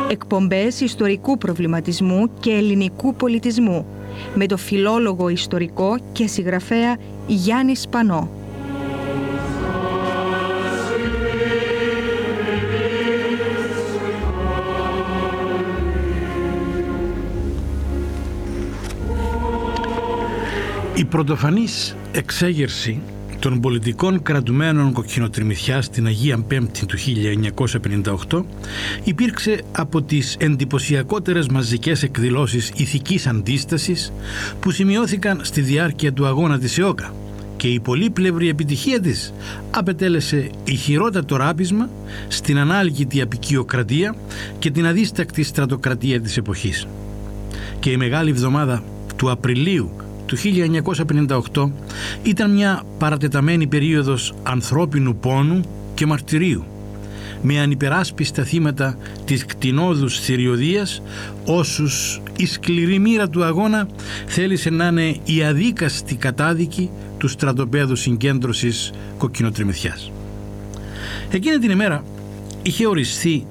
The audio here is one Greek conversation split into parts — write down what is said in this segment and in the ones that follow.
εκπομπές ιστορικού προβληματισμού και ελληνικού πολιτισμού, με το φιλόλογο ιστορικό και συγγραφέα Γιάννη Σπανό. Η πρωτοφανής εξέγερση των πολιτικών κρατουμένων κοκκινοτριμηθιάς στην Αγία Πέμπτη του 1958 υπήρξε από τις εντυπωσιακότερες μαζικές εκδηλώσεις ηθικής αντίστασης που σημειώθηκαν στη διάρκεια του αγώνα της ΕΟΚΑ, και η πολύπλευρη επιτυχία της απετέλεσε ηχηρότατο ράπισμα στην ανάλγητη αποικιοκρατία και την αδίστακτη στρατοκρατία της εποχής. Και η Μεγάλη Εβδομάδα του Απριλίου του 1958 ήταν μια παρατεταμένη περίοδος ανθρώπινου πόνου και μαρτυρίου, με ανυπεράσπιστα θύματα της κτηνόδους θηριωδίας, όσους η σκληρή μοίρα του αγώνα θέλησε να είναι η αδίκαστη κατάδικη του στρατοπέδου συγκέντρωσης κοκκινοτριμηθιάς. Εκείνη την ημέρα είχε οριστεί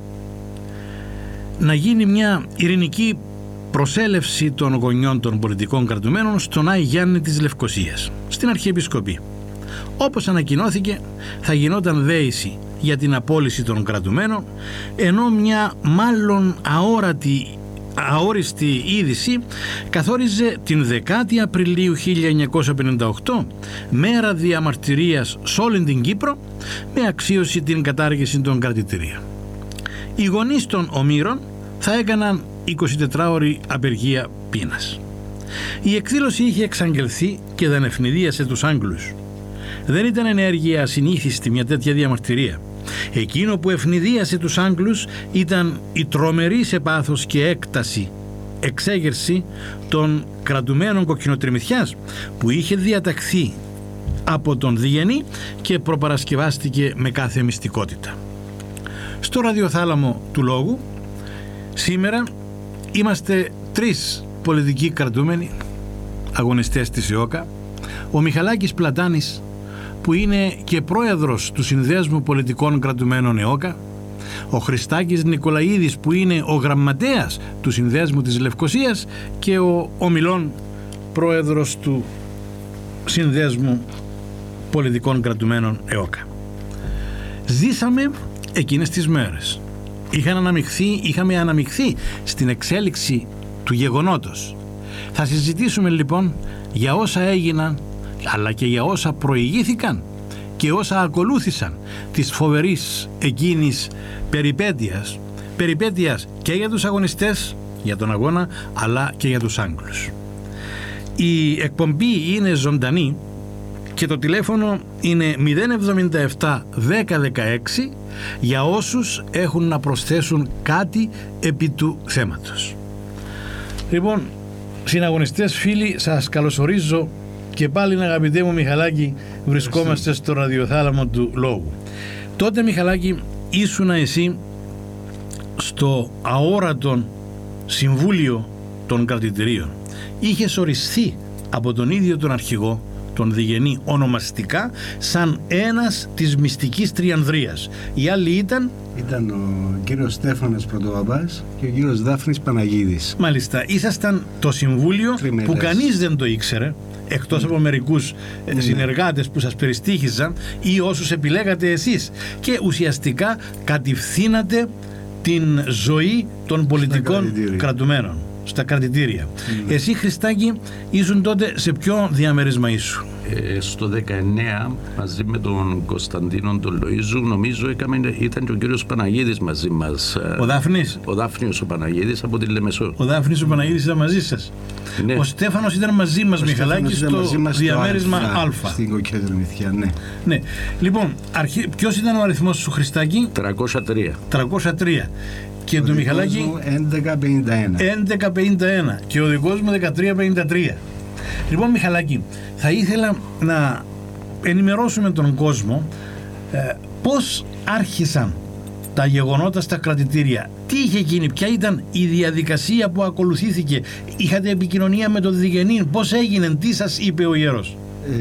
να γίνει μια ειρηνική προσέλευση των γονιών των πολιτικών κρατουμένων στον Άη Γιάννη της Λευκωσίας, στην Αρχιεπισκοπή. Όπως ανακοινώθηκε, θα γινόταν δέηση για την απόλυση των κρατουμένων, ενώ μια μάλλον αόριστη είδηση καθόριζε την 10η Απριλίου 1958 μέρα διαμαρτυρίας σε όλη την Κύπρο, με αξίωση την κατάργηση των κρατητηρίων. Οι γονείς των ομήρων θα έκαναν 24ωρη απεργία πείνας. Η εκδήλωση είχε εξαγγελθεί και δεν ευνηδίασε τους Άγγλους. Δεν ήταν ενέργεια ασυνήθιστη μια τέτοια διαμαρτυρία. Εκείνο που ευνηδίασε τους Άγγλους ήταν η τρομερή σε πάθος και έκταση εξέγερση των κρατουμένων κοκκινοτριμηθιάς που είχε διαταχθεί από τον Διγενή και προπαρασκευάστηκε με κάθε μυστικότητα. Στο ραδιοθάλαμο του λόγου σήμερα είμαστε τρεις πολιτικοί κρατούμενοι αγωνιστές της ΕΟΚΑ: ο Μιχαλάκης Πλατάνης, που είναι και πρόεδρος του Συνδέσμου Πολιτικών Κρατουμένων ΕΟΚΑ, ο Χριστάκης Νικολαίδης, που είναι ο γραμματέας του Συνδέσμου της Λευκωσίας, και ο Ομιλών, πρόεδρος του Συνδέσμου Πολιτικών Κρατουμένων ΕΟΚΑ. Ζήσαμε εκείνες τις μέρες. Είχαμε αναμειχθεί στην εξέλιξη του γεγονότος. Θα συζητήσουμε λοιπόν για όσα έγιναν, αλλά και για όσα προηγήθηκαν και όσα ακολούθησαν της φοβερής εκείνης περιπέτειας και για τους αγωνιστές, για τον αγώνα, αλλά και για τους Άγγλους. Η εκπομπή είναι ζωντανή και το τηλέφωνο είναι 077 1016 για όσους έχουν να προσθέσουν κάτι επί του θέματος. Λοιπόν, συναγωνιστές, φίλοι, σας καλωσορίζω και πάλι, αγαπητέ μου Μιχαλάκη. Βρισκόμαστε στο ραδιοθάλαμο του λόγου. Τότε, Μιχαλάκη, ήσουνα εσύ στο αόρατο Συμβούλιο των Κρατητηρίων. Είχες οριστεί από τον ίδιο τον αρχηγό, τον Διγενή, ονομαστικά σαν ένας της μυστικής τριανδρίας. Οι άλλοι ήταν ο κύριος Στέφανος Πρωτοπαπάς και ο κύριος Δάφνης Παναγίδης. Μάλιστα, ήσασταν το συμβούλιο που κανείς δεν το ήξερε, εκτός από μερικούς συνεργάτες που σας περιστήχιζαν ή όσους επιλέγατε εσείς, και ουσιαστικά κατευθύνατε την ζωή των πολιτικών κρατουμένων στα κρατητήρια. Εσύ, Χριστάκη, ήσουν τότε σε ποιο διαμέρισμα ήσου? Στο 19, μαζί με τον Κωνσταντίνο τον Λοΐζου, νομίζω ήταν και ο κύριος Παναγίδης μαζί μας. Ο Δάφνης? Ο Δάφνης ο Παναγίδης από τη Λεμεσό. Ο Δάφνης ο Παναγίδης ήταν μαζί σας. Ναι. Ο Στέφανος ήταν μαζί μας, Μιχαλάκη, στο διαμέρισμα Α. Στην Κοκκινοτριμηθιά, ναι. Ναι. Λοιπόν, ποιος ήταν ο αριθμός σου, Χριστάκη? 303. 303. Και του Μιχαλάκη 1151. 1151 και ο δικός μου 1353. Λοιπόν, Μιχαλάκη, θα ήθελα να ενημερώσουμε τον κόσμο πώς άρχισαν τα γεγονότα στα κρατητήρια. Τι είχε γίνει, ποια ήταν η διαδικασία που ακολουθήθηκε? Είχατε επικοινωνία με τον Διγενή? Πώς έγινε, τι σας είπε ο γέρος?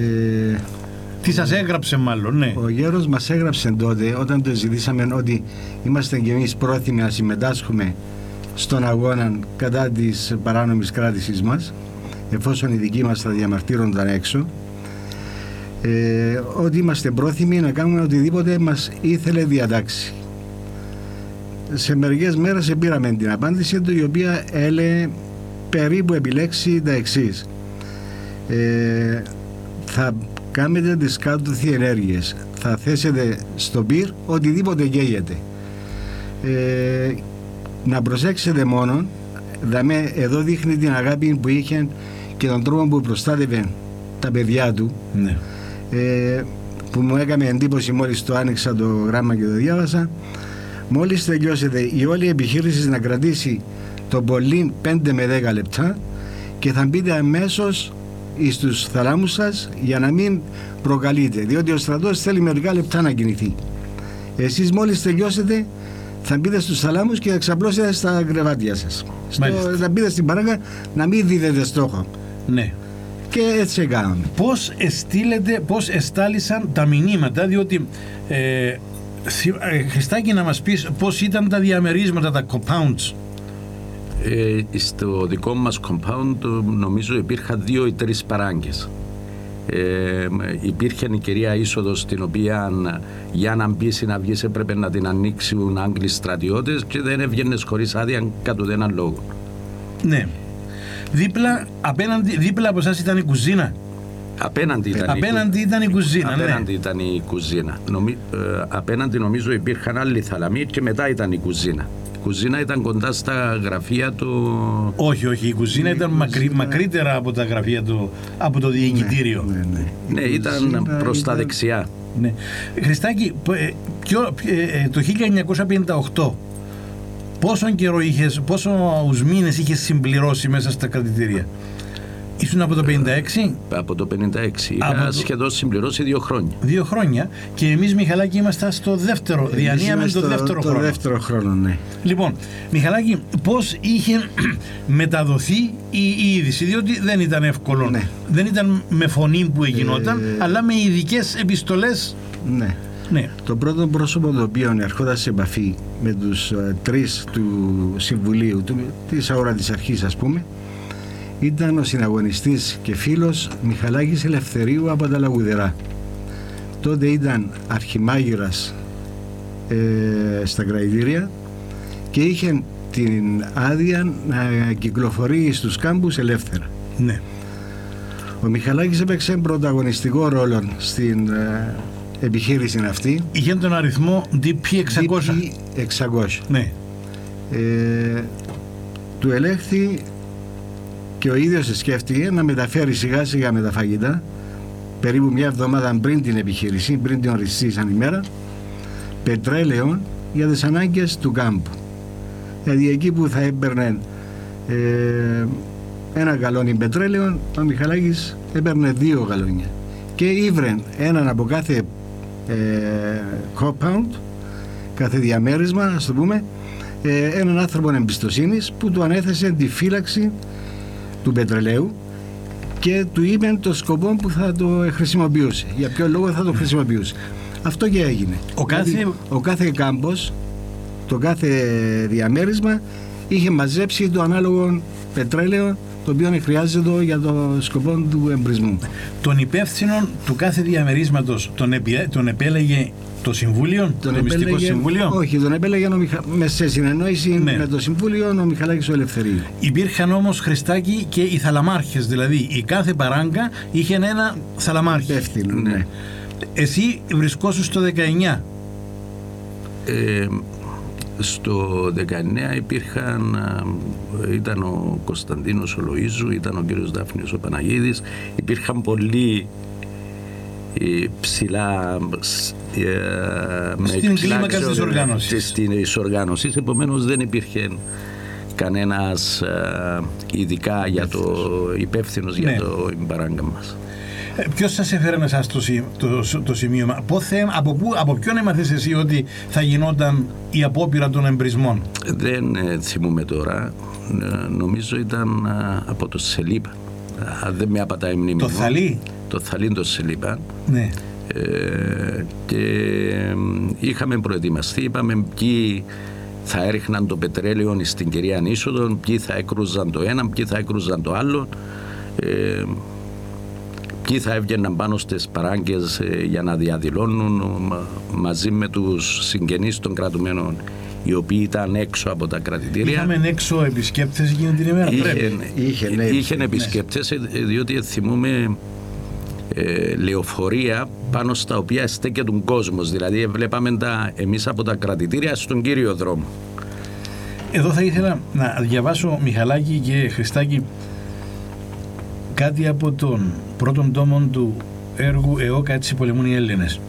Τι σας έγραψε μάλλον? Ναι. Ο γέρος μας έγραψε τότε, όταν το ζητήσαμε, ότι είμαστε και εμείς πρόθυμοι να συμμετάσχουμε στον αγώνα κατά της παράνομης κράτησης μας, εφόσον οι δικοί μας θα διαμαρτύρονταν έξω, ότι είμαστε πρόθυμοι να κάνουμε οτιδήποτε μας ήθελε διατάξει. Σε μερικές μέρες πήραμε την απάντηση του, η οποία έλεγε περίπου επιλέξει τα εξής: θα κάνετε τις κάτωθι ενέργειες, θα θέσετε στο πυρ οτιδήποτε καίγεται, να προσέξετε μόνο, εδώ δείχνει την αγάπη που είχε και τον τρόπο που προστάτευε τα παιδιά του, ναι. Που μου έκανε εντύπωση μόλις το άνοιξα το γράμμα και το διάβασα. Μόλις τελειώσετε η όλη επιχείρηση να κρατήσει το πολύ 5 με 10 λεπτά και θα μπείτε αμέσως στους θαλάμους σας για να μην προκαλείτε, διότι ο στρατός θέλει μερικά λεπτά να κινηθεί. Εσείς μόλις τελειώσετε θα μπείτε στους θαλάμους και θα ξαπλώσετε στα κρεβάτια σας. Θα μπείτε στην παράγκα να μην δίδετε στόχο. Ναι. Και έτσι έκαναμε. Πώς εστάλησαν τα μηνύματα, διότι Χριστάκη, να μας πεις πώς ήταν τα διαμερίσματα, τα compounds? Στο δικό μας compound νομίζω υπήρχαν 2 ή 3 παράγκες. Υπήρχε η κυρία είσοδος, την οποία για να μπεις ή να βγεις έπρεπε να την ανοίξουν Άγγλοι στρατιώτες και δεν έβγαινες χωρίς άδεια κατ' ουδέναν λόγο. Ναι. Δίπλα από εσάς ήταν η κουζίνα. Απέναντι ήταν η κουζίνα. Απέναντι νομίζω υπήρχαν άλλοι θαλαμοί και μετά ήταν η κουζίνα. Η κουζίνα ήταν κοντά στα γραφεία του... Όχι, η κουζίνα ήταν μακρύτερα από τα γραφεία του, από το διοικητήριο. Ναι, ήταν προς τα δεξιά. Ναι. Χριστάκη, το 1958 πόσον καιρό πόσους μήνες είχες συμπληρώσει μέσα στα κρατητήρια? Ήσουν από το 56? Από το 56. Είχα σχεδόν συμπληρώσει 2 χρόνια. 2 χρόνια. Και εμείς, Μιχαλάκη, είμαστε στο δεύτερο. Διανύαμε το δεύτερο χρόνο. Το δεύτερο χρόνο, ναι. Λοιπόν, Μιχαλάκη, πώς είχε μεταδοθεί η είδηση? Διότι δεν ήταν εύκολο. Ναι. Δεν ήταν με φωνή που γινόταν, αλλά με ειδικές επιστολές. Ναι. Ναι. Το πρώτο πρόσωπο το οποίο ερχόταν σε επαφή με τους 3 του Συμβουλίου, της αόρατης αρχής, ας πούμε, ήταν ο συναγωνιστής και φίλος Μιχαλάκης Ελευθερίου από τα Λαγουδερά. Τότε ήταν αρχιμάγειρας στα κρατητήρια και είχε την άδεια να κυκλοφορεί στους κάμπους ελεύθερα. Ναι. Ο Μιχαλάκης έπαιξε πρωταγωνιστικό ρόλο στην επιχείρηση αυτή. Είχε τον αριθμό DP600. DP600. Ναι. Του ελέγχθη και ο ίδιος σκέφτηκε να μεταφέρει σιγά σιγά με τα φαγητά, περίπου μια εβδομάδα πριν την επιχείρηση, πριν την οριστεί σαν ημέρα, πετρέλαιο για τις ανάγκες του κάμπου. Δηλαδή εκεί που θα έπαιρνε ένα γαλόνι πετρέλαιο, ο Μιχαλάκης έπαιρνε 2 γαλόνια και ήβρε έναν από κάθε compound, κάθε διαμέρισμα, ας το πούμε, έναν άνθρωπο εμπιστοσύνης που του ανέθεσε τη φύλαξη του πετρελαίου και του είπε το σκοπό που θα το χρησιμοποιούσε, για ποιο λόγο θα το χρησιμοποιούσε. Αυτό και έγινε. Ο κάθε κάμπος, το κάθε διαμέρισμα είχε μαζέψει το ανάλογο πετρέλαιο το οποίο χρειάζεται για το σκοπό του εμπρισμού. Τον υπεύθυνο του κάθε διαμερίσματος τον επέλεγε το Συμβούλιο, το Μυστικό Συμβούλιο? Όχι, τον επέλεγε σε συνεννόηση με το Συμβούλιο ο Μιχαλάκης ο Ελευθερίου. Υπήρχαν όμως, Χριστάκη, και οι θαλαμάρχες, δηλαδή η κάθε παράγκα είχε ένα θαλαμάρχη. Υπεύθυνο, ναι. Εσύ βρισκόσου στο 19. Στο 19 ήταν ο Κωνσταντίνος ο Λοΐζου, ήταν ο κύριος Δάφνης ο Παναγίδης, υπήρχαν πολλοί ψηλά στην κλίμακα της οργάνωσης, επομένως δεν υπήρχε κανένας ειδικά για το υπεύθυνος για το παράγκα μας. Ποιος σας έφερε εσάς το σημείωμα? Από ποιον έμαθες εσύ ότι θα γινόταν η απόπειρα των εμπρισμών? Δεν θυμούμαι τώρα. Νομίζω ήταν από το Σελίπα. Δεν με απατάει η μνήμη μου. Το Θαλί? Το Θαλί, το Σελίπα. Ναι. Και είχαμε προετοιμαστεί, είπαμε ποιοι θα έριχναν το πετρέλαιο στην κυρία είσοδο, ποιοι θα έκρουζαν το ένα, ποιοι θα έκρουζαν το άλλο, ποιοι θα έβγαιναν πάνω στις παράγκες για να διαδηλώνουν μαζί με τους συγγενείς των κρατουμένων, οι οποίοι ήταν έξω από τα κρατητήρια. Είχαμε έξω επισκέπτες εκείνη την ημέρα. Είχαν επισκέπτες, διότι θυμούμε λεωφορεία πάνω στα οποία στέκεται τον κόσμος. Δηλαδή βλέπαμε εμείς από τα κρατητήρια στον κύριο δρόμο. Εδώ θα ήθελα να διαβάσω, Μιχαλάκη και Χριστάκη, κάτι από τον πρώτον τόμο του έργου «ΕΟΚΑ, έτσι πολεμούν οι Έλληνες».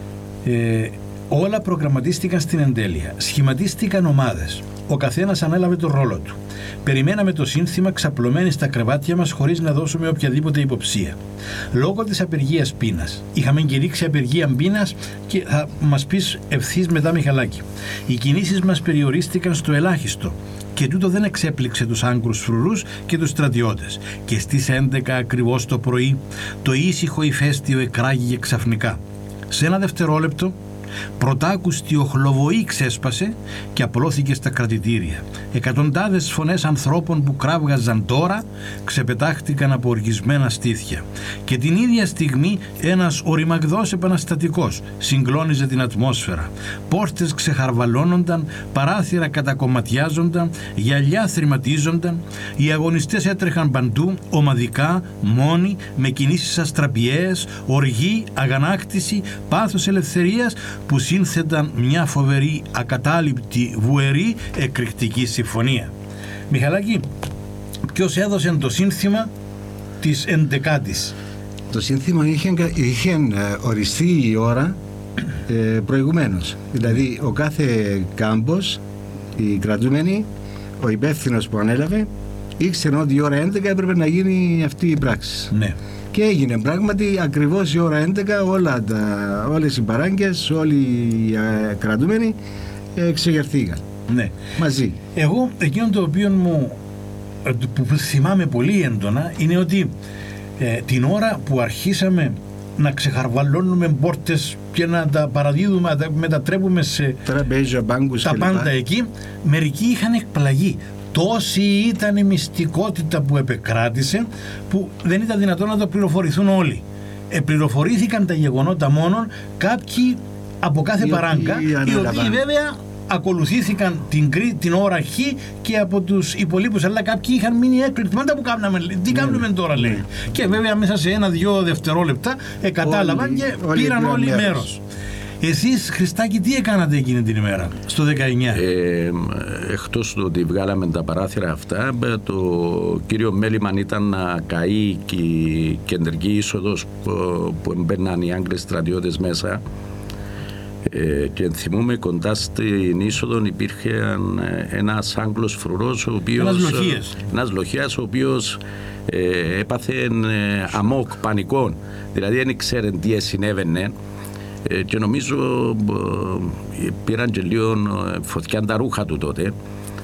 Όλα προγραμματίστηκαν στην εντέλεια. Σχηματίστηκαν ομάδες. Ο καθένας ανέλαβε τον ρόλο του. Περιμέναμε το σύνθημα ξαπλωμένοι στα κρεβάτια μας χωρίς να δώσουμε οποιαδήποτε υποψία. Λόγω της απεργίας πείνας. Είχαμε κηρύξει απεργία πείνας και θα μας πεις ευθύς μετά, Μιχαλάκη. Οι κινήσεις μας περιορίστηκαν στο ελάχιστο. Και τούτο δεν εξέπληξε τους Άγγρους φρουρούς και τους στρατιώτες. Και στις 11 ακριβώς το πρωί το ήσυχο ηφαίστειο εκράγηκε ξαφνικά. Σε ένα δευτερόλεπτο πρωτάκουστη οχλοβοή ξέσπασε και απλώθηκε στα κρατητήρια. Εκατοντάδες φωνές ανθρώπων που κράβγαζαν τώρα ξεπετάχτηκαν από οργισμένα στήθια. Και την ίδια στιγμή ένας οριμαγδός επαναστατικός συγκλώνιζε την ατμόσφαιρα. Πόρτες ξεχαρβαλώνονταν, παράθυρα κατακομματιάζονταν, γυαλιά θρηματίζονταν. Οι αγωνιστές έτρεχαν παντού, ομαδικά, μόνοι, με κινήσεις αστραπιαίες, οργή, αγανάκτηση, πάθος ελευθερίας, που σύνθεταν μια φοβερή, ακατάληπτη, βουερή, εκρηκτική συμφωνία. Μιχαλάκη, ποιος έδωσε το σύνθημα της 11ης? Το σύνθημα είχε οριστεί η ώρα προηγουμένως. Δηλαδή ο κάθε κάμπος, οι κρατούμενοι, ο υπεύθυνος που ανέλαβε, ήξερε ότι η ώρα 11 έπρεπε να γίνει αυτή η πράξη. Ναι. Και έγινε πράγματι ακριβώς η ώρα 11, όλες οι παράγκες, όλοι οι κρατούμενοι εξεγερθήκαν. Ναι. Μαζί. Εγώ εκείνο το οποίο που θυμάμαι πολύ έντονα είναι ότι την ώρα που αρχίσαμε να ξεχαρβαλώνουμε πόρτες και να τα παραδίδουμε, να τα μετατρέπουμε σε τραπέζια, μπάγκους τα πάντα εκεί, μερικοί είχαν εκπλαγεί. Τόση ήταν η μυστικότητα που επεκράτησε που δεν ήταν δυνατόν να το πληροφορηθούν όλοι. Πληροφορήθηκαν τα γεγονότα μόνον κάποιοι από κάθε παράγκα, οι οποίοι βέβαια ακολουθήθηκαν την ώρα Χ και από τους υπολείπους, αλλά κάποιοι είχαν μείνει έκπληκτοι. Μάντα που κάναμε, τι κάνουμε τώρα, λέει. Και βέβαια μέσα σε 1-2 δευτερόλεπτα κατάλαβαν και πήραν όλοι μέρος. Εσείς, Χριστάκη, τι έκανατε εκείνη την ημέρα, στο 19? Εκτός του ότι βγάλαμε τα παράθυρα αυτά, το κύριο μέλημαν ήταν να καεί και η κεντρική είσοδος που έμπαιναν οι Άγγλοι στρατιώτες μέσα. Και θυμούμε κοντά στην είσοδο υπήρχε ένας Άγγλος φρουρός, ένας λοχίας, ο οποίος έπαθε αμόκ, πανικών. Δηλαδή δεν ήξερε τι συνέβαινε. Και νομίζω πήραν και λίγο φωτιά τα ρούχα του τότε.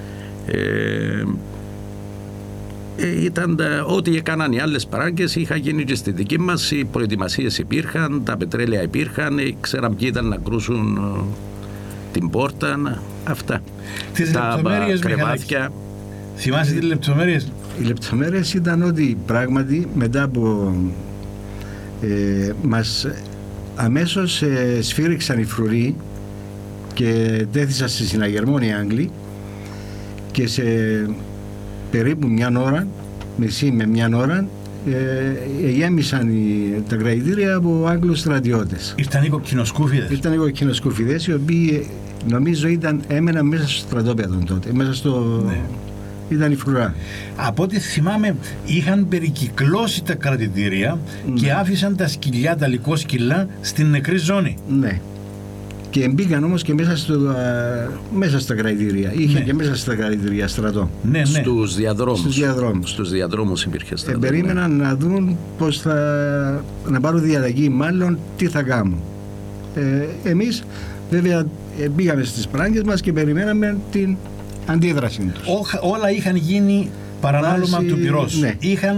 Ήταν ό,τι έκαναν οι άλλες παράγκες, είχα γίνει και στη δική μας, οι προετοιμασίες υπήρχαν, τα πετρέλαια υπήρχαν, ξέραν ποιοι ήταν να κρούσουν την πόρτα, αυτά. Τις λεπτομέρειες, κρεβάτια. Θυμάσαι τις λεπτομέρειες? Οι λεπτομέρειες ήταν ότι πράγματι μετά από μας αμέσως σφύριξαν οι φρουροί και τέθησαν στη συναγερμό οι Άγγλοι και σε περίπου μια ώρα, μισή με μια ώρα, γέμισαν τα κρατητήρια από Άγγλους στρατιώτες. Ήρθαν οι κοκκινοσκούφιδες. Ήρθαν οι κοκκινοσκούφιδες, οι οποίοι νομίζω έμεναν μέσα στο στρατόπεδο τότε, μέσα στο... Ναι. Ήταν η φρουρά. Από ό,τι θυμάμαι είχαν περικυκλώσει τα κρατητήρια και άφησαν τα σκυλιά, τα λυκόσκυλα στην νεκρή ζώνη. Ναι. Και μπήκαν όμως και μέσα στα κρατητήρια. Είχε και μέσα στα κρατητήρια στρατό. Ναι, ναι. Στους διαδρόμους υπήρχε στρατό. Περίμεναν να δουν πώς να πάρουν διαταγή, μάλλον τι θα κάνουν. Εμείς βέβαια πήγαμε στις πράγκες μας και περιμέναμε την αντίδραση τους. Όλα είχαν γίνει παρανάλωμα του πυρός. Ναι. Είχαν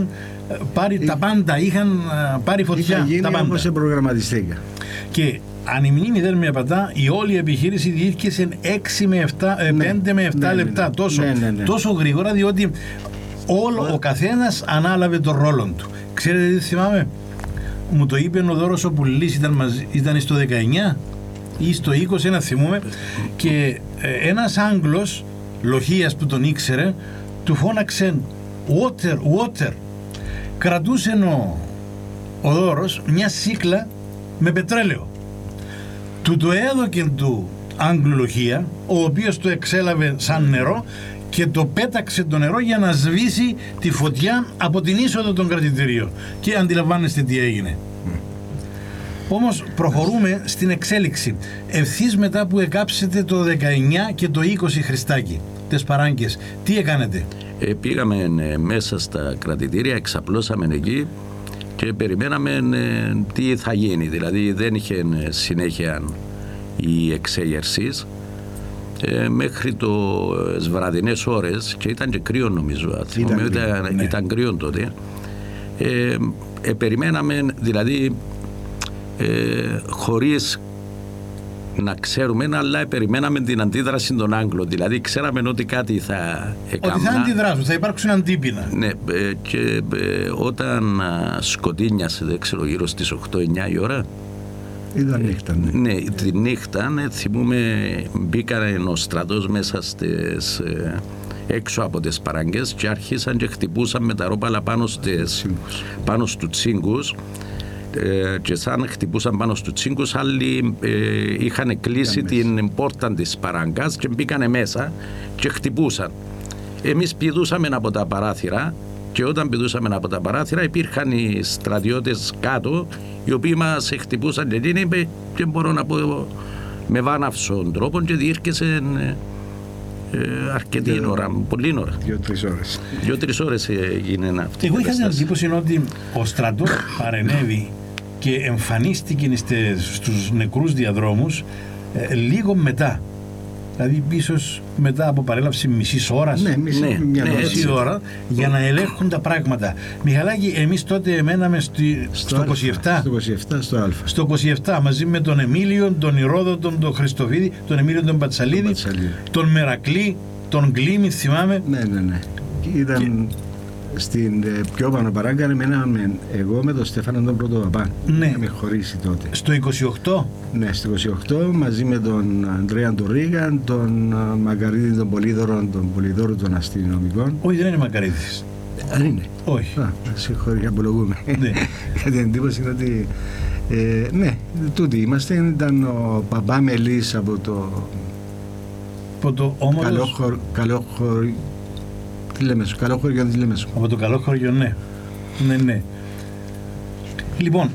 πάρει τα πάντα, είχαν πάρει φωτιά. Είχα γίνει τα πάντα. όπως προγραμματιστήκα. Και αν η μνήμη δεν με απατά, η όλη επιχείρηση διήρκε σε 5 με 7 λεπτά. Τόσο γρήγορα, διότι ο καθένας ανάλαβε τον ρόλο του. Ξέρετε τι θυμάμαι? Μου το είπε ο Δώρος ο Πουλής, ήταν στο 19 ή στο 20, ένα θυμούμαι, και ένας Άγγλος λοχίας που τον ήξερε του φώναξε water. Κρατούσε ο Δώρος μια σίκλα με πετρέλαιο. Του το έδωκε του Άγγλου λοχεία, ο οποίος το εξέλαβε σαν νερό και το πέταξε το νερό για να σβήσει τη φωτιά από την είσοδο των κρατητηρίων. Και αντιλαμβάνεστε τι έγινε. Όμως προχωρούμε στην εξέλιξη. Ευθύς μετά που εκάψετε το 19 και το 20 Χριστάκη, τις παράγκες, τι έκανετε? Πήγαμε μέσα στα κρατητήρια, εξαπλώσαμε εκεί και περιμέναμε τι θα γίνει. Δηλαδή δεν είχε συνέχεια η εξέγερσης μέχρι τις βραδινές ώρες, και ήταν και κρύο νομίζω. Ήταν κρύο τότε. Περιμέναμε δηλαδή χωρίς να ξέρουμε, αλλά περιμέναμε την αντίδραση των Άγγλων. Δηλαδή ξέραμε ότι κάτι θα έκανα. Ότι θα αντιδράσουν, θα υπάρξουν αντίπεινα. Ναι, και όταν σκοτίνιασε, δεν ξέρω, γύρω στις 8-9 η ώρα. Ήταν νύχτα, ναι. Ναι, τη νύχτα, θυμούμε, μπήκαν ο στρατός μέσα έξω από τις παράγκες και άρχισαν και χτυπούσαν με τα ρόπαλα πάνω στους τσίγκους. Και σαν χτυπούσαν πάνω στους τσίγκους, άλλοι είχαν κλείσει την πόρτα της παράγκας και μπήκανε μέσα και χτυπούσαν. Εμείς πηδούσαμε από τα παράθυρα, και όταν πηδούσαμε από τα παράθυρα υπήρχαν οι στρατιώτες κάτω, οι οποίοι μας χτυπούσαν, και εκείνοι, και μπορώ να πω με βάναυσον τρόπο, και διήρκεσε αρκετή ώρα, πολύ ώρα. 2-3 ώρες έγινε αυτή. Εγώ είχα την εντύπωση ότι ο στρατός παρενέβη και εμφανίστηκε στους νεκρούς διαδρόμους λίγο μετά. Δηλαδή ίσως μετά από παρέλαυση μισής ώρας, μισή ώρα, για να ελέγχουν τα πράγματα. Μιχαλάκη, εμείς τότε μέναμε στο 27. Στο 27 μαζί με τον Εμίλιο, τον Ηρόδοτο, τον Χριστοφίδη, τον Εμίλιο τον Πατσαλίδη, τον Μερακλή, τον Κλήμη, θυμάμαι. Ναι. Ήταν στην πιο πάνω παράγκα, μέναμε εγώ με τον Στέφανο τον Πρωτοπαπά. Ναι. Είχαμε χωρίσει τότε. Στο 28. Ναι, στο 28 μαζί με τον Ανδρέα τον Ρίγαν, τον Μακαρίδη τον Πολύδωρο των αστυνομικών. Όχι, δεν είναι Μακαρίδης. Αν είναι. Όχι. Συγχωρεί, απολογούμε. Ναι. Γιατί η εντύπωση είναι ότι ναι, τούτοι είμαστε. Ήταν ο Παπά Μελής από το καλό χωριό. Καλό χωριό της Λέμεσου. Από το καλό χωριό, ναι. Ναι. Λοιπόν,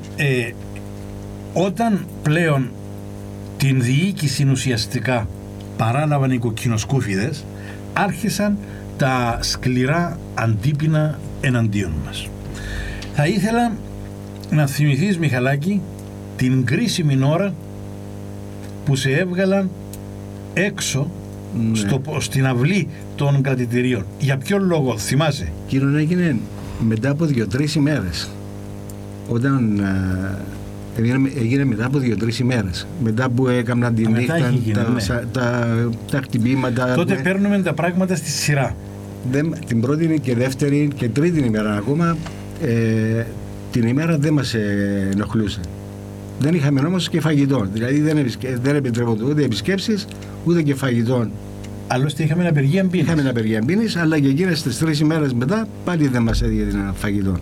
όταν πλέον την διοίκηση ουσιαστικά παράλαβαν οι κοκκινοσκούφιδες, άρχισαν τα σκληρά αντίπεινα εναντίον μας. Θα ήθελα να θυμηθείς, Μιχαλάκη, την κρίσιμη ώρα που σε έβγαλαν έξω, ναι, στην αυλή των κρατητηρίων. Για ποιον λόγο, θυμάσαι? Κύριε, έγινε μετά από 2-3 ημέρες. Όταν έγινε μετά από 2-3 ημέρες. Μετά που έκαναν τη νύχτα, τα χτυπήματα. Τότε παίρνουμε τα πράγματα στη σειρά. Την πρώτη και δεύτερη και τρίτη ημέρα ακόμα, την ημέρα δεν μας ενοχλούσε. Δεν είχαμε όμως και φαγητό. Δηλαδή δεν επιτρέπονται ούτε επισκέψεις ούτε και φαγητό. Άλλωστε είχαμε απεργία μπίνης, αλλά και εκείνες τις 3 ημέρες μετά πάλι δεν μας έδινε φαγητό.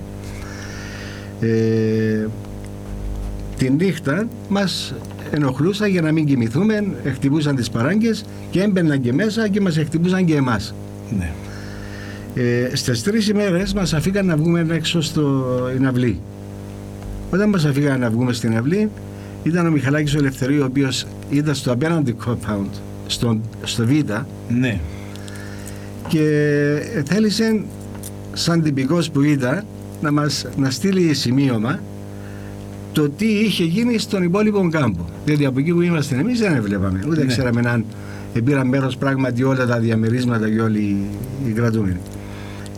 Τη νύχτα μας ενοχλούσαν για να μην κοιμηθούμε, χτυπούσαν τις παράγκες και έμπαιναν και μέσα και μας χτυπούσαν και εμάς. Ναι. Στις 3 ημέρες μας αφήκαν να βγούμε έξω στην αυλή. Όταν μας αφήκαν να βγούμε στην αυλή, ήταν ο Μιχαλάκης ο Ελευθερίου, ο οποίος ήταν στο απέναντι compound, στο Β. Ναι. Και θέλησε, σαν τυπικός που ήταν, να στείλει σημείωμα το τι είχε γίνει στον υπόλοιπο κάμπο. Διότι από εκεί που είμαστε εμείς δεν έβλεπαμε, ούτε ξέραμε αν πήραν μέρος πράγματι όλα τα διαμερίσματα και όλοι οι κρατούμενοι.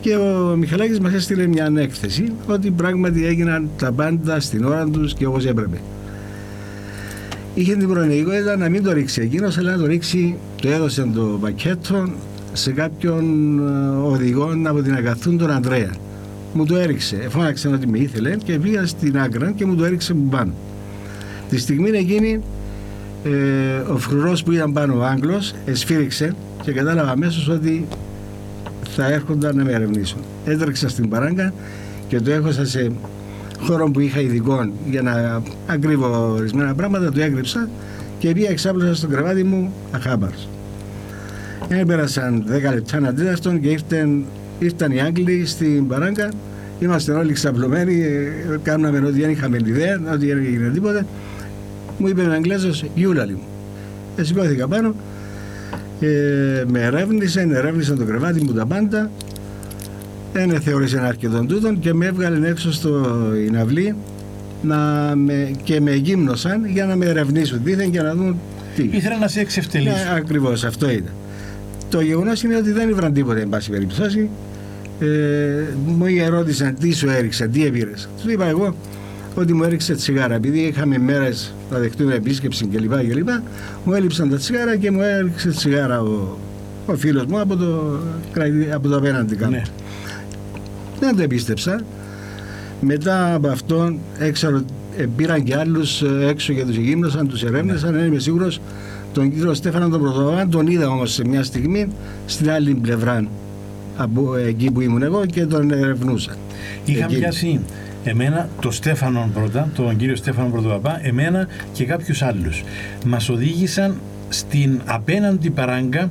Και ο Μιχαλάκης μας έστειλε μια έκθεση ότι πράγματι έγιναν τα πάντα στην ώρα τους και όπως έπρεπε. Είχε την προνοητικότητα να μην το ρίξει εκείνος, αλλά να το ρίξει, το έδωσε το πακέτο σε κάποιον οδηγό από την Αγαθούν, τον Ανδρέα. Μου το έριξε, φώναξε ότι με ήθελε και πήγα στην άκρα και μου το έριξε από πάνω. Τη στιγμή εκείνη ο φρουρός που ήταν πάνω, ο Άγγλος, εσφύριξε και κατάλαβα αμέσως ότι θα έρχονταν να με ερευνήσουν. Έτρεξα στην παράγκα και το έχωσα σε χώρο που είχα ειδικών για να ακρίβω ορισμένα πράγματα, το έκρυψα και πήγα εξάπλωσα στο κρεβάτι μου αχάμπαρος. Πέρασαν 10 λεπτά ένα τέταρτον και ήρθαν οι Άγγλοι στην παράγκα. Είμαστε όλοι ξαπλωμένοι, κάναμε ότι δεν είχαμε ιδέα, ότι δεν έγινε τίποτα. Μου είπε ο Αγγλέζος, γιούλαλη μου. Σηκώθηκα πάνω, με ερεύνησαν το κρεβάτι μου τα πάντα. Δεν θεώρησε αρκετόν τούτον και με έβγαλε έξω στην αυλή και με γύμνωσαν για να με ερευνήσουν δήθεν και να δουν τι. Ήθελα να σε εξευτελίσουν. Ναι, ακριβώς, αυτό ήταν. Το γεγονός είναι ότι δεν ήβραν τίποτα, εν πάση περιπτώσει. Μου ερώτησαν τι σου έριξε, τι έπειρες. Του είπα εγώ ότι μου έριξε τσιγάρα. Επειδή είχαμε μέρες να δεχτούμε επίσκεψη κλπ. Μου έλειψαν τα τσιγάρα και μου έριξε τσιγάρα ο φίλος μου από το απέναντι κάτω. Ναι. Δεν το επίστεψα. Μετά από αυτό πήραν και άλλους έξω και τους γύμνωσαν, τους ερεύνησαν. Δεν είμαι σίγουρος. Τον κύριο Στέφανο τον Πρωτοβαπά τον είδα όμως σε μια στιγμή στην άλλη πλευρά από εκεί που ήμουν εγώ και τον ερευνούσα. Είχα πιάσει εμένα, τον Στέφανο πρώτα, τον κύριο Στέφανο Πρωτοβαπά, εμένα και κάποιους άλλους. Μας οδήγησαν στην απέναντι παράγκα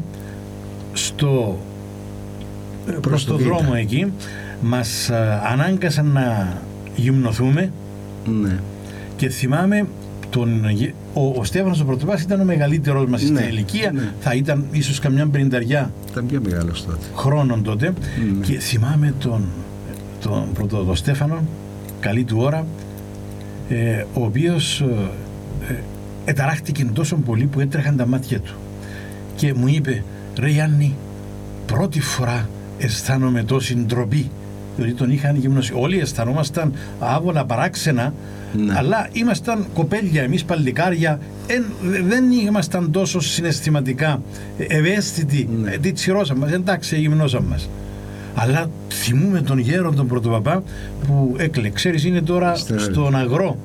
προς το δρόμο εκεί. Μας ανάγκασαν να γυμνοθούμε. Ναι. Και θυμάμαι ο Στέφανος ο Πρωτοβαπάς ήταν ο μεγαλύτερος μας στην ηλικία, θα ήταν ίσως καμιά 50. Ήταν πιο μεγάλος τότε. Χρόνων τότε. Και θυμάμαι τον Στέφανο, καλή του ώρα, ο οποίος εταράχτηκε τόσο πολύ που έτρεχαν τα μάτια του και μου είπε, ρε Γιάννη, πρώτη φορά αισθάνομαι τόση ντροπή, διότι τον είχαν γυμνώσει. Όλοι αισθανόμασταν άβολα, παράξενα, αλλά ήμασταν κοπέλια, εμείς παλικάρια, δεν ήμασταν τόσο συναισθηματικά ευαίσθητοι, τι τσιρώσαμε μας, εντάξει, γυμνώσαμε μας. Αλλά θυμούμε τον γέρο τον Πρωτοβαπά που έκλε, ξέρεις, είναι τώρα στον Αγρό,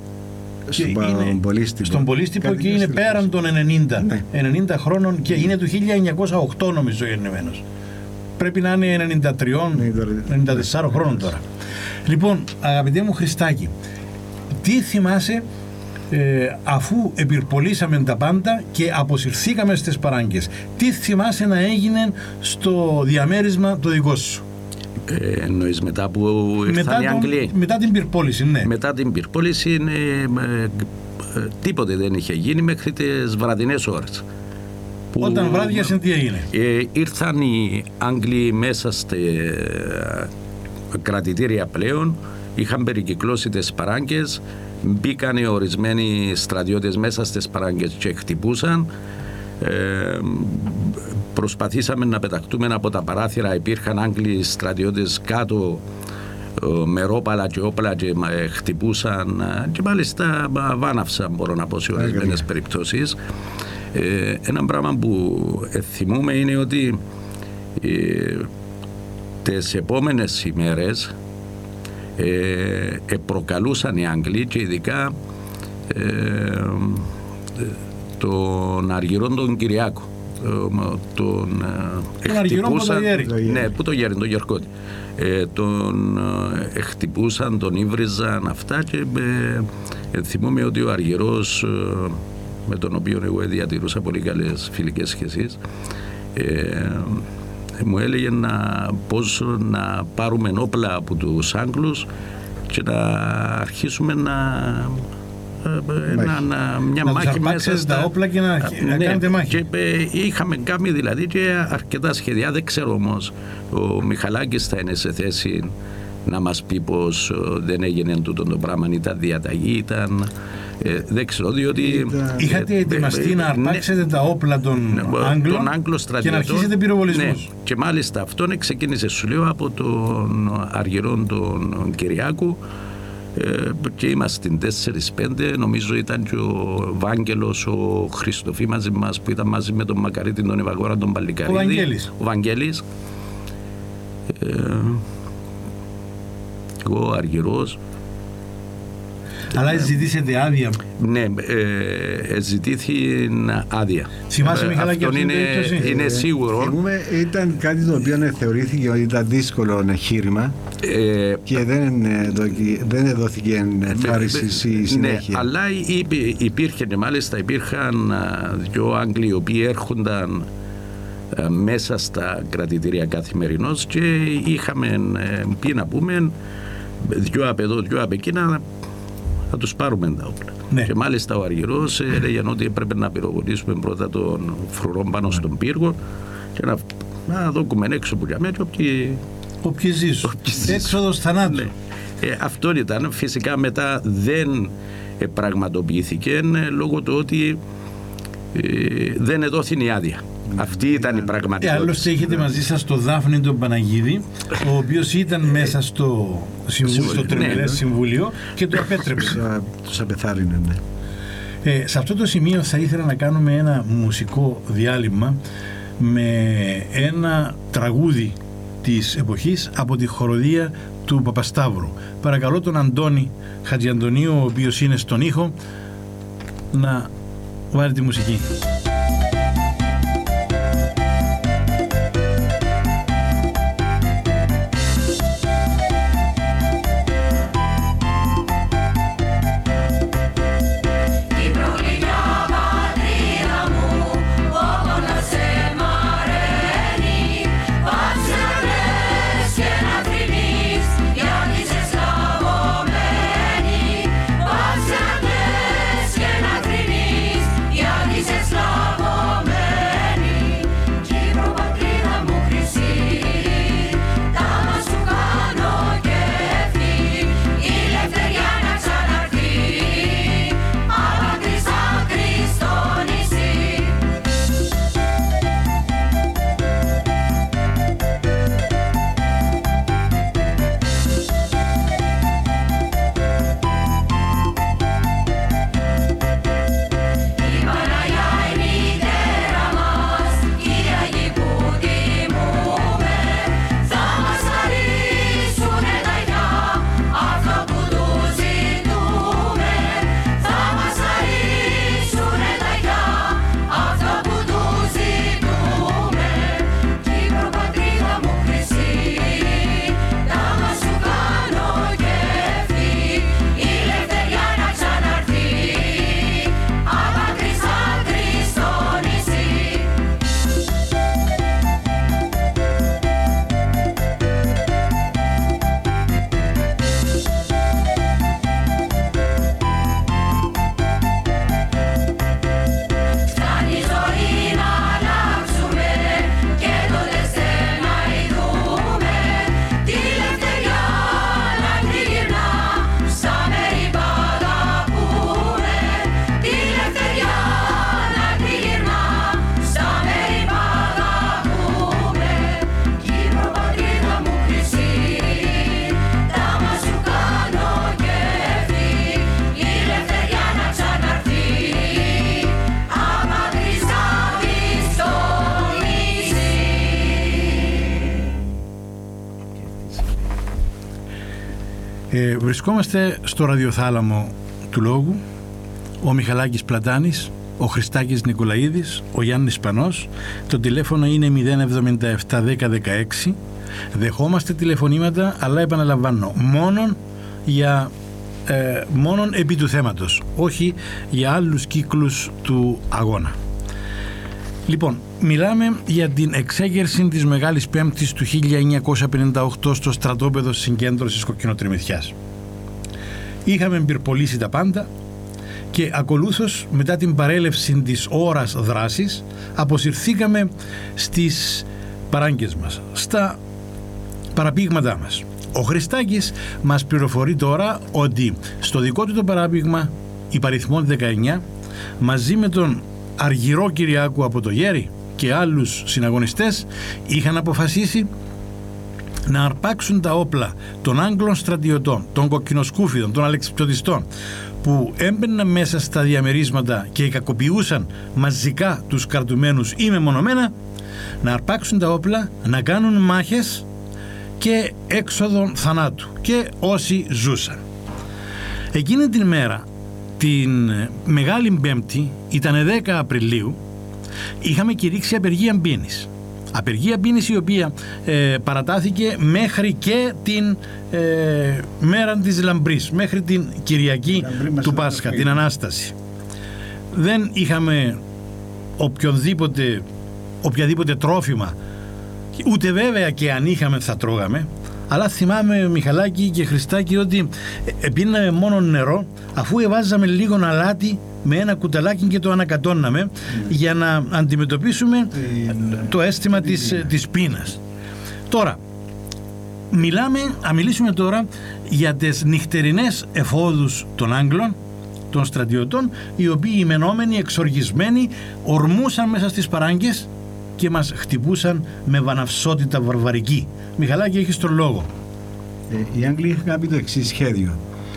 στον Πολύστυπο και είναι πέραν των 90 χρόνων και είναι του 1908 νομίζω γεννημένος. Πρέπει να είναι 93-94 χρόνων τώρα. Λοιπόν, αγαπητέ μου Χριστάκη, τι θυμάσαι αφού επιρπολίσαμε τα πάντα και αποσυρθήκαμε στις παράγκες, τι θυμάσαι να έγινε στο διαμέρισμα το δικό σου? Εννοείς μετά που ήρθαν οι Αγγλοί? Μετά την πυρπόληση, ναι. Μετά την πυρπόληση τίποτε δεν είχε γίνει μέχρι τις βραδινές ώρες. Όταν βράδιασε τι έγινε? Ήρθαν οι Άγγλοι μέσα στα κρατητήρια πλέον, είχαν περικυκλώσει τις παράγκες, μπήκαν οι ορισμένοι στρατιώτες μέσα στις παράγκες και χτυπούσαν. Προσπαθήσαμε να πεταχτούμε από τα παράθυρα, υπήρχαν Άγγλοι στρατιώτες κάτω με ρόπαλα και όπλα και χτυπούσαν και μάλιστα βάναυσαν, μπορώ να πω, σε ορισμένες περιπτώσεις. Ένα πράγμα που θυμούμε είναι ότι τις επόμενες ημέρες προκαλούσαν οι Άγγλοι και ειδικά τον Αργυρόν τον Κυριάκο, τον χτυπούσαν, ναι, που το γέρι, τον Γερκώτη, τον χτυπούσαν, τον ύβριζαν αυτά και θυμούμε ότι ο Αργυρός, με τον οποίο εγώ διατηρούσα πολύ καλές φιλικές σχέσεις, μου έλεγε πώς να πάρουμε όπλα από τους Άγγλους και να αρχίσουμε μια μάχη μέσα στα όπλα και να κάνετε μάχη. Και είχαμε κάνει δηλαδή και αρκετά σχέδια. Δεν ξέρω όμως ο Μιχαλάκης θα είναι σε θέση να μας πει πως δεν έγινε τούτο το πράγμα, ήταν διαταγή, ήταν... δεν ξέρω, διότι... Είχατε ετοιμαστεί να αρπάξετε τα όπλα των Άγγλων και να αρχίσετε πυροβολισμούς. Ναι, και μάλιστα αυτόν ξεκίνησε, σου λέω, από τον αργυρό τον Κυριάκου, και είμαστε 4-5, νομίζω ήταν και ο Βάγγελος, ο Χριστοφή μαζί μας, που ήταν μαζί με τον Μακαρίτη, τον Ευαγόρα, τον Παλικαρίδη, ο Βαγγέλης, εγώ αργυρός. Αλλά ζητήσετε άδεια? Ναι, ζητήθη άδεια. Θυμάσαι, Μιχαλάκη, αυτό είναι σίγουρο. Ήταν κάτι το οποίο θεωρήθηκε ότι ήταν δύσκολο εγχείρημα και δεν δόθηκε εμφάνιση ή συνέχεια. Ναι, αλλά υπήρχαν δυο Άγγλοι οι οποίοι έρχονταν μέσα στα κρατητήρια καθημερινώς και είχαμε πει να πούμε δυο απ' εδώ, δυο απ' εκείνα, θα τους πάρουμε τα όπλα. Ναι. Και μάλιστα ο Αργυρός έλεγε ότι έπρεπε να πυροβολήσουμε πρώτα τον φρουρό πάνω στον πύργο και να δώκουμε έξω που για μένα όποιοι ζήσουν. Έξοδος θανάτου. Ναι. Αυτό ήταν. Φυσικά μετά δεν πραγματοποιήθηκε λόγω του ότι δεν εδόθη η άδεια. Αυτή ήταν η πραγματικότητα. Άλλωστε είχετε μαζί σας τον Δάφνη τον Παναγίδη, ο οποίος ήταν μέσα στο τριμελές συμβούλιο και το απέτρεψε. Τους απεθάρρυνε, ναι. Σε αυτό το σημείο θα ήθελα να κάνουμε ένα μουσικό διάλειμμα με ένα τραγούδι της εποχής από τη χοροδία του Παπασταύρου. Παρακαλώ τον Αντώνη Χατζιαντονίου, ο οποίος είναι στον ήχο, να βάλει τη μουσική. Βρισκόμαστε στο ραδιοθάλαμο του Λόγου, ο Μιχαλάκης Πλατάνης, ο Χριστάκης Νικολαίδης, ο Γιάννης Σπανός. Το τηλέφωνο είναι 077 1016. Δεχόμαστε τηλεφωνήματα, αλλά επαναλαμβάνω, μόνον επί του θέματος, όχι για άλλους κύκλους του αγώνα. Λοιπόν, μιλάμε για την εξέγερση της Μεγάλης Πέμπτης του 1958 στο στρατόπεδο συγκέντρωσης Κοκκινοτριμηθιάς. Είχαμε πυρπολίσει τα πάντα και ακολούθως, μετά την παρέλευση της ώρας δράσης, αποσυρθήκαμε στις παράγκες μας, στα παραπήγματά μας. Ο Χριστάκης μας πληροφορεί τώρα ότι στο δικό του το παράπηγμα υπαριθμών 19, μαζί με τον Αργυρό Κυριάκου από το Γέρι και άλλους συναγωνιστές, είχαν αποφασίσει να αρπάξουν τα όπλα των Άγγλων στρατιωτών, των κοκκινοσκούφιδων, των αλεξιπτωτιστών, που έμπαιναν μέσα στα διαμερίσματα και κακοποιούσαν μαζικά τους κρατουμένους ή μεμονωμένα, να αρπάξουν τα όπλα, να κάνουν μάχες και έξοδον θανάτου και όσοι ζούσαν. Εκείνη την μέρα, την Μεγάλη Πέμπτη, ήταν 10 Απριλίου, είχαμε κηρύξει απεργία πείνης. Απεργία πείνης η οποία παρατάθηκε μέχρι και την μέρα της Λαμπρής, μέχρι την Κυριακή του Πάσχα, την Ανάσταση. Δεν είχαμε οποιαδήποτε τρόφιμα, ούτε βέβαια και αν είχαμε θα τρώγαμε, αλλά θυμάμαι, Μιχαλάκη και Χριστάκη, ότι πίναμε μόνο νερό, αφού εβάζαμε λίγο αλάτι με ένα κουταλάκι και το ανακατώναμε για να αντιμετωπίσουμε το αίσθημα της πείνας. Τώρα, μιλήσουμε τώρα για τις νυχτερινές εφόδους των Άγγλων, των στρατιωτών, οι οποίοι ημενόμενοι, εξοργισμένοι, ορμούσαν μέσα στις παράγκες και μας χτυπούσαν με βαναυσότητα βαρβαρική. Μιχαλάκη, έχεις τον λόγο. Οι Άγγλοι είχαν κάνει το εξής σχέδιο.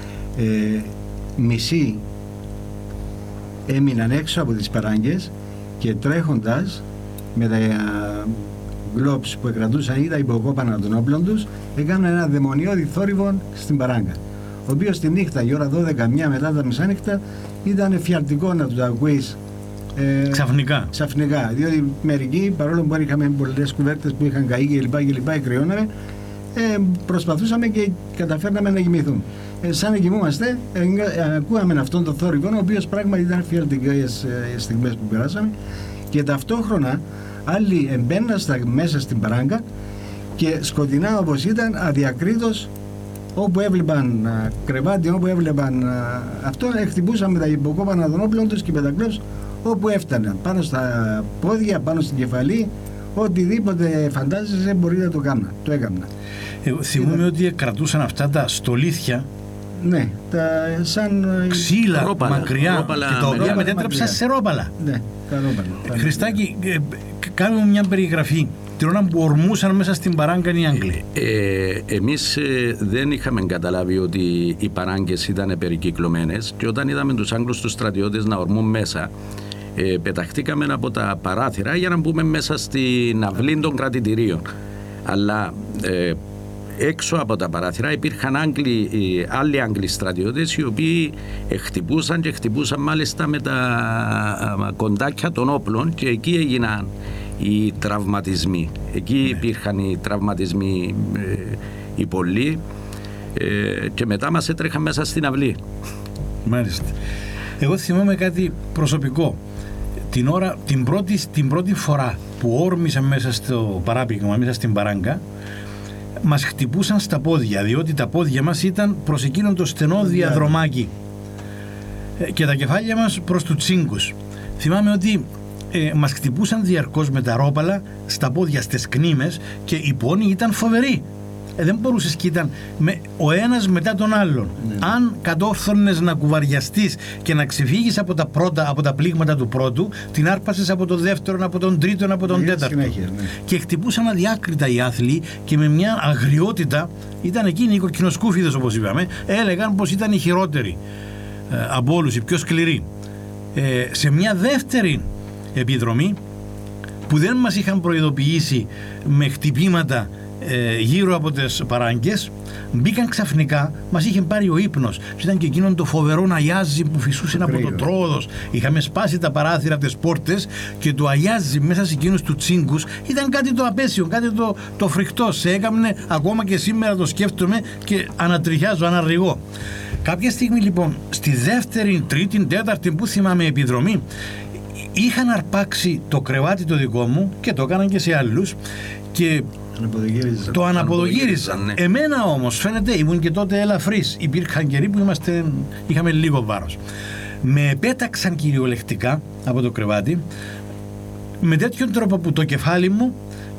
Μισοί έμειναν έξω από τις παράγκες και τρέχοντας με τα γκλόπς που κρατούσαν ή τα υποκόπανα των όπλων τους, έκαναν ένα δαιμονιώδη θόρυβο στην παράγκα, ο οποίος τη νύχτα, η ώρα 12, μετά τα μεσάνυχτα, ήταν εφιαλτικό να τους ακούεις ξαφνικά, διότι μερικοί, παρόλο που είχαμε πολλές κουβέρτες που είχαν καεί και κρυώναμε, προσπαθούσαμε και καταφέρναμε να κοιμηθούν. Σαν να κοιμούμαστε, ακούγαμε αυτόν τον θόρυβο, ο οποίος πράγματι ήταν φιαλτικές στιγμές που περάσαμε, και ταυτόχρονα άλλοι εμπαίναν μέσα στην παράγκα και σκοτεινά όπως ήταν, αδιακρίτως, όπου έβλεπαν κρεβάτι, όπου έβλεπαν αυτό, χτυπούσαν με τα υποκόπανα των όπλων τους και με τα κλώψ όπου έφταναν, πάνω στα πόδια, πάνω στην κεφαλή, οτιδήποτε φαντάζεσαι μπορεί να το έκανα. Θυμούμαι ότι κρατούσαν αυτά τα στολίθια, ναι, σαν ξύλα μακριά, και τα οποία μετέτρεψαν σε ρόπαλα. Ναι, τα ρόπαλα. Χριστάκη, κάνουμε μια περιγραφή την ώρα που ορμούσαν μέσα στην παράγκα οι Άγγλοι. Εμείς δεν είχαμε καταλάβει ότι οι παράγκες ήταν περικυκλωμένες, και όταν είδαμε τους Άγγλους τους στρατιώτες να ορμούν μέσα, πεταχτήκαμε από τα παράθυρα για να μπούμε μέσα στην αυλή των κρατητηρίων. Αλλά έξω από τα παράθυρα υπήρχαν άλλοι Άγγλοι στρατιώτες, οι οποίοι χτυπούσαν και χτυπούσαν μάλιστα με τα κοντάκια των όπλων, και εκεί έγιναν οι τραυματισμοί. Εκεί υπήρχαν οι τραυματισμοί οι πολλοί, και μετά μας έτρεχαν μέσα στην αυλή. Μάλιστα. Εγώ θυμάμαι κάτι προσωπικό. Την πρώτη φορά που όρμησα μέσα στο παράπηγμα, μέσα στην παράγκα, μας χτυπούσαν στα πόδια, διότι τα πόδια μας ήταν προς εκείνον το στενό διαδρομάκι και τα κεφάλια μας προς τους τσίγκους. Θυμάμαι ότι μας χτυπούσαν διαρκώς με τα ρόπαλα στα πόδια, στις κνήμες, και οι πόνοι ήταν φοβεροί. Δεν μπορούσες, και ήταν ο ένας μετά τον άλλον. Ναι. Αν κατόρθωνες να κουβαριαστείς και να ξεφύγεις από τα πλήγματα του πρώτου, την άρπασες από τον δεύτερο, από τον τρίτο, από τον τέταρτο. Συνέχεια, ναι. Και χτυπούσαν αδιάκριτα οι άθλοι, και με μια αγριότητα, ήταν εκείνοι οι κοκκινοσκούφιδες, όπως είπαμε, έλεγαν πως ήταν οι χειρότεροι από όλους, οι πιο σκληροί. Σε μια δεύτερη επιδρομή, που δεν μας είχαν προειδοποιήσει με χτυπήματα γύρω από τις παράγκες, μπήκαν ξαφνικά, μας είχε πάρει ο ύπνος. Ήταν και εκείνον το φοβερό αγιάζι που φυσούσε από το τρόδος. Είχαμε σπάσει τα παράθυρα από τις πόρτες, και το αγιάζι μέσα σε εκείνους του τσίγκους ήταν κάτι το απέσιο, κάτι το φρικτό. Σε έκαμνε, ακόμα και σήμερα το σκέφτομαι και ανατριχιάζω, αναρριγώ. Κάποια στιγμή λοιπόν, στη δεύτερη, τρίτη, τέταρτη, που θυμάμαι, επιδρομή, είχαν αρπάξει το κρεβάτι το δικό μου, και το έκαναν και σε άλλους, και το αναποδογύριζαν. Ναι. Εμένα όμως, φαίνεται, ήμουν και τότε ελαφρύς. Υπήρχαν καιροί που είχαμε λίγο βάρος. Με πέταξαν κυριολεκτικά από το κρεβάτι, με τέτοιον τρόπο που το κεφάλι μου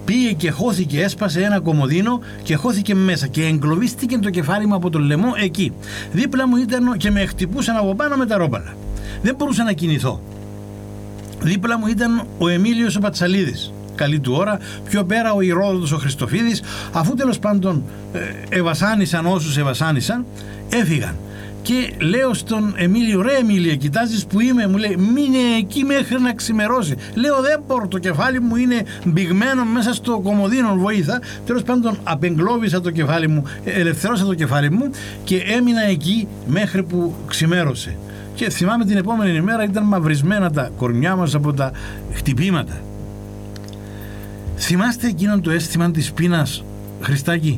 πήγε και χώθηκε, έσπασε ένα κομμωδίνο και χώθηκε μέσα και εγκλωβίστηκε το κεφάλι μου από τον λαιμό εκεί. Δίπλα μου ήταν και με χτυπούσαν από πάνω με τα ρόπαλα. Δεν μπορούσα να κινηθώ. Δίπλα μου ήταν ο Εμίλιος ο Πατσαλίδης, καλή του ώρα, πιο πέρα ο Ηρόδοτος ο Χριστοφίδης. Αφού τέλος πάντων ευασάνισαν όσους ευασάνισαν, έφυγαν. Και λέω στον Εμίλιο, ρε Εμίλια, κοιτάζεις που είμαι? Μου λέει, μείνε εκεί μέχρι να ξημερώσει. Λέω, δεν μπορώ, το κεφάλι μου είναι μπηγμένο μέσα στο κομμωδίνο, βοήθα. Τέλος πάντων απεγκλώβησα το κεφάλι μου, ελευθερώσα το κεφάλι μου και έμεινα εκεί μέχρι που ξημέρωσε. Και θυμάμαι την επόμενη ημέρα ήταν μαυρισμένα τα κορμιά μας από τα χτυπήματα. Θυμάστε εκείνον το αίσθημα της πείνας, Χριστάκη?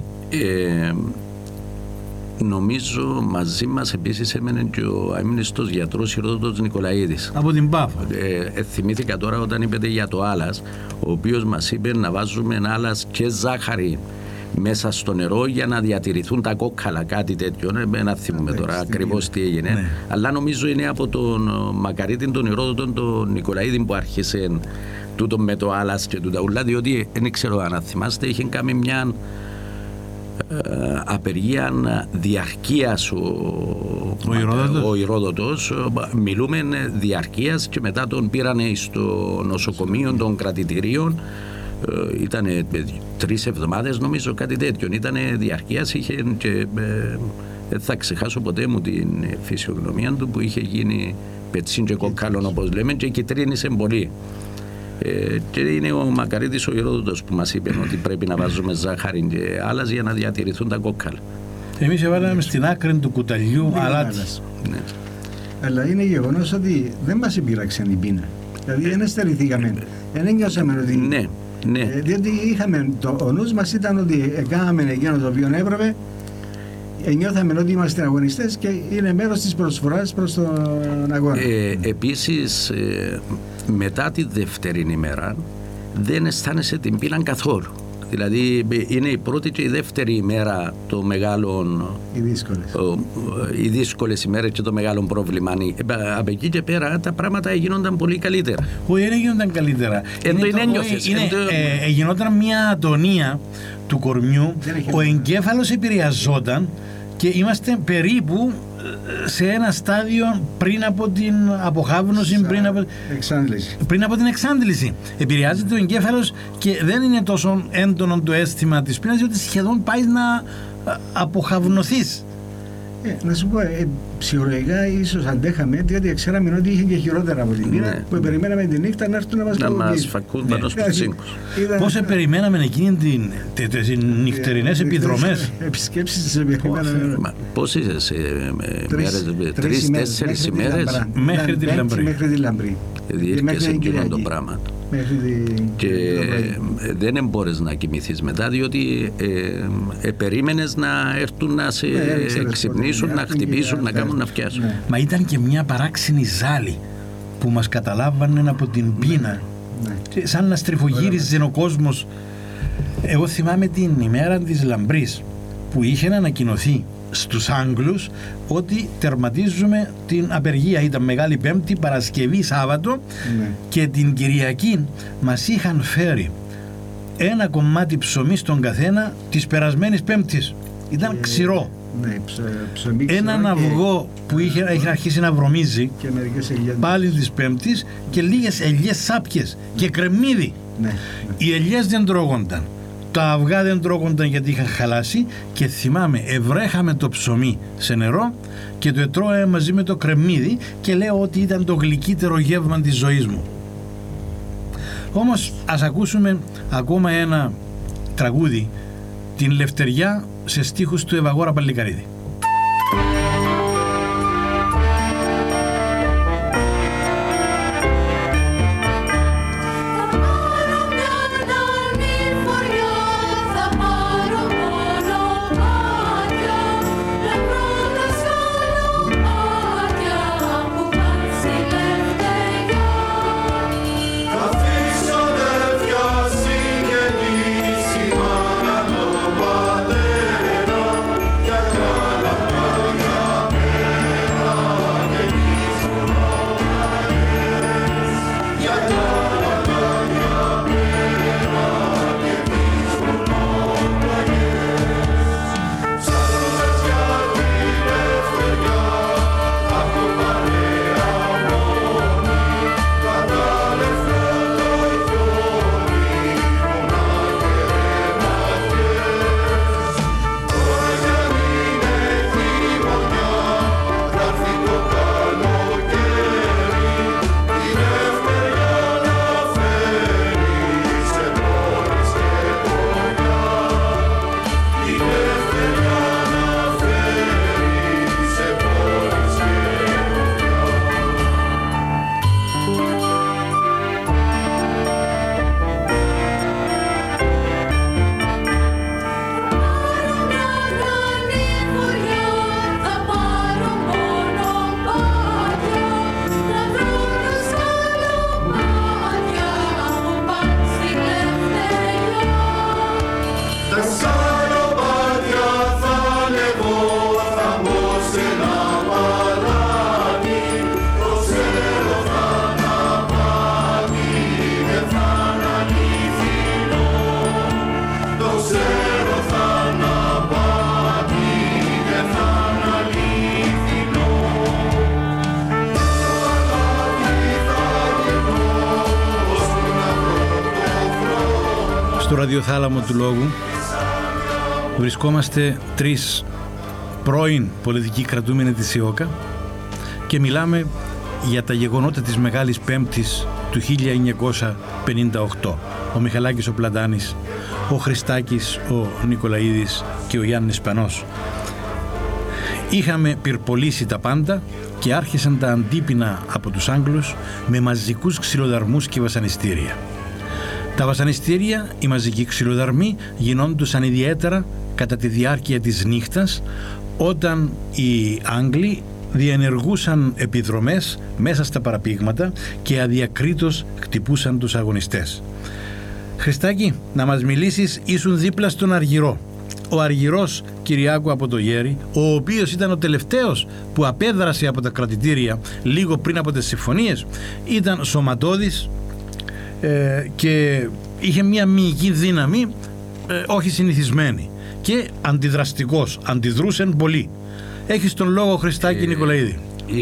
Νομίζω μαζί μας επίσης έμενε και ο αείμνηστος γιατρός Ηρόδοτος Νικολαίδης. Από την Πάφα. Θυμήθηκα τώρα όταν είπετε για το άλας, ο οποίος μας είπε να βάζουμε άλας και ζάχαρη μέσα στο νερό για να διατηρηθούν τα κόκκαλα, κάτι τέτοιο. Δεν θυμούμε τώρα ακριβώς τι έγινε. Ναι. Αλλά νομίζω είναι από τον μακαρίτη τον Ηρόδοτο τον Νικολαίδη που άρχισε τούτο με το άλας και τούτα ουλά, διότι δεν ξέρω αν θυμάστε, είχε κάνει μια απεργία διαρκείας ο Ηρόδοτος. Μιλούμε διαρκείας και μετά τον πήρανε στο νοσοκομείο των κρατητηρίων. Ήταν 3 εβδομάδες νομίζω, κάτι τέτοιο. Ήταν διαρκείας, είχε και δεν θα ξεχάσω ποτέ μου την φυσιογνωμία του που είχε γίνει πετσίν και κοκκάλων όπως λέμε και κυτρίνησε πολύ. Και είναι ο μακαρίτης ο Ηρόδοτος που μας είπε ότι πρέπει να βάζουμε ζάχαρη και άλας για να διατηρηθούν τα κόκκαλα. Εμείς έβαλαμε στην άκρη του κουταλιού αλάτι. Ναι. Αλλά είναι γεγονός ότι δεν μας επήραξε η πείνα. Δηλαδή δεν στερηθήκαμε, δεν ένιωσαμε ότι... Ναι. Ναι. Διότι ο νους μας ήταν ότι έκαναμε εκείνο το οποίο έπρεπε, νιώθαμε ότι είμαστε αγωνιστές και είναι μέρος της προσφοράς προς τον αγώνα. Επίσης, μετά τη δεύτερη ημέρα δεν αισθάνεσαι την πείνα καθόλου. Δηλαδή είναι η πρώτη και η δεύτερη ημέρα το μεγάλο, οι δύσκολες ημέρες και το μεγάλο πρόβλημα. Από εκεί και πέρα τα πράγματα γίνονταν πολύ καλύτερα. Όχι, δεν γίνονταν καλύτερα. Γινόταν μια ατονία του κορμιού, ο εγκέφαλος επηρεαζόταν και είμαστε περίπου σε ένα στάδιο πριν από την αποχάβνωση, πριν από την εξάντληση. Επηρεάζεται ο εγκέφαλος και δεν είναι τόσο έντονο το αίσθημα της πείνας, διότι σχεδόν πάει να αποχαυνοθείς. Να σου πω, ψυχολογικά ίσως αντέχαμε, διότι ξέραμε ότι είχε και χειρότερα από την πείνα, που περιμέναμε τη νύχτα να έρθουν να μας φακούν πάνω στους τσίγκους. Πώς περιμέναμε εκείνη τις νυχτερινές επιδρομές. Επισκέψεις τις περιμέναμε. Πόσες μέρες, 3-4 ημέρες μέχρι τη Λαμπρή. Διήρκεσε εκείνο το πράγμα. Και δεν μπορείς να κοιμηθείς μετά, διότι περίμενες να έρθουν να σε ξυπνήσουν, να χτυπήσουν, να κάνουν να φτιάσουν. Μα ήταν και μια παράξενη ζάλη που μας καταλάβανε από την πείνα, σαν να στριφογύριζε ο κόσμος. Εγώ θυμάμαι την ημέρα της Λαμπρής που είχε ανακοινωθεί στους Άγγλους ότι τερματίζουμε την απεργία. Ήταν Μεγάλη Πέμπτη, Παρασκευή, Σάββατο και την Κυριακή μας είχαν φέρει ένα κομμάτι ψωμί στον καθένα της περασμένης Πέμπτης. Ήταν ξηρό. Έναν αυγό που είχε αρχίσει να βρωμίζει πάλι της Πέμπτης και λίγες ελιές σάπιες και κρεμμύδι. Οι ελιές δεν τρώγονταν, τα αυγά δεν τρώγονταν γιατί είχαν χαλάσει και θυμάμαι ευρέχαμε το ψωμί σε νερό και το ετρώα μαζί με το κρεμμύδι και λέω ότι ήταν το γλυκύτερο γεύμα της ζωής μου. Όμως ας ακούσουμε ακόμα ένα τραγούδι, την Λευτεριά, σε στίχους του Ευαγόρα Παλικαρίδη. Yeah. Στο ραδιοθάλαμο του λόγου βρισκόμαστε 3 πρώην πολιτικοί κρατούμενοι της ΕΟΚΑ και μιλάμε για τα γεγονότα της Μεγάλης Πέμπτης του 1958. Ο Μιχαλάκης ο Πλατάνης, ο Χριστάκης ο Νικολαίδης και ο Γιάννης Σπανός. Είχαμε πυρπολίσει τα πάντα και άρχισαν τα αντίπεινα από τους Άγγλους με μαζικούς ξυλοδαρμούς και βασανιστήρια. Τα βασανιστήρια, οι μαζικοί ξυλοδαρμοί γινόντουσαν ιδιαίτερα κατά τη διάρκεια της νύχτας, όταν οι Άγγλοι διενεργούσαν επιδρομές μέσα στα παραπήγματα και αδιακρίτως χτυπούσαν τους αγωνιστές. Χριστάκη, να μας μιλήσεις, ήσουν δίπλα στον Αργυρό. Ο Αργυρός Κυριάκου από το Γέρι, ο οποίος ήταν ο τελευταίος που απέδρασε από τα κρατητήρια λίγο πριν από τις συμφωνίες, ήταν σωματώδης και είχε μια μυϊκή δύναμη όχι συνηθισμένη και αντιδραστικός, αντιδρούσαν πολύ. Έχεις τον λόγο, Χριστάκη Νικολαίδη.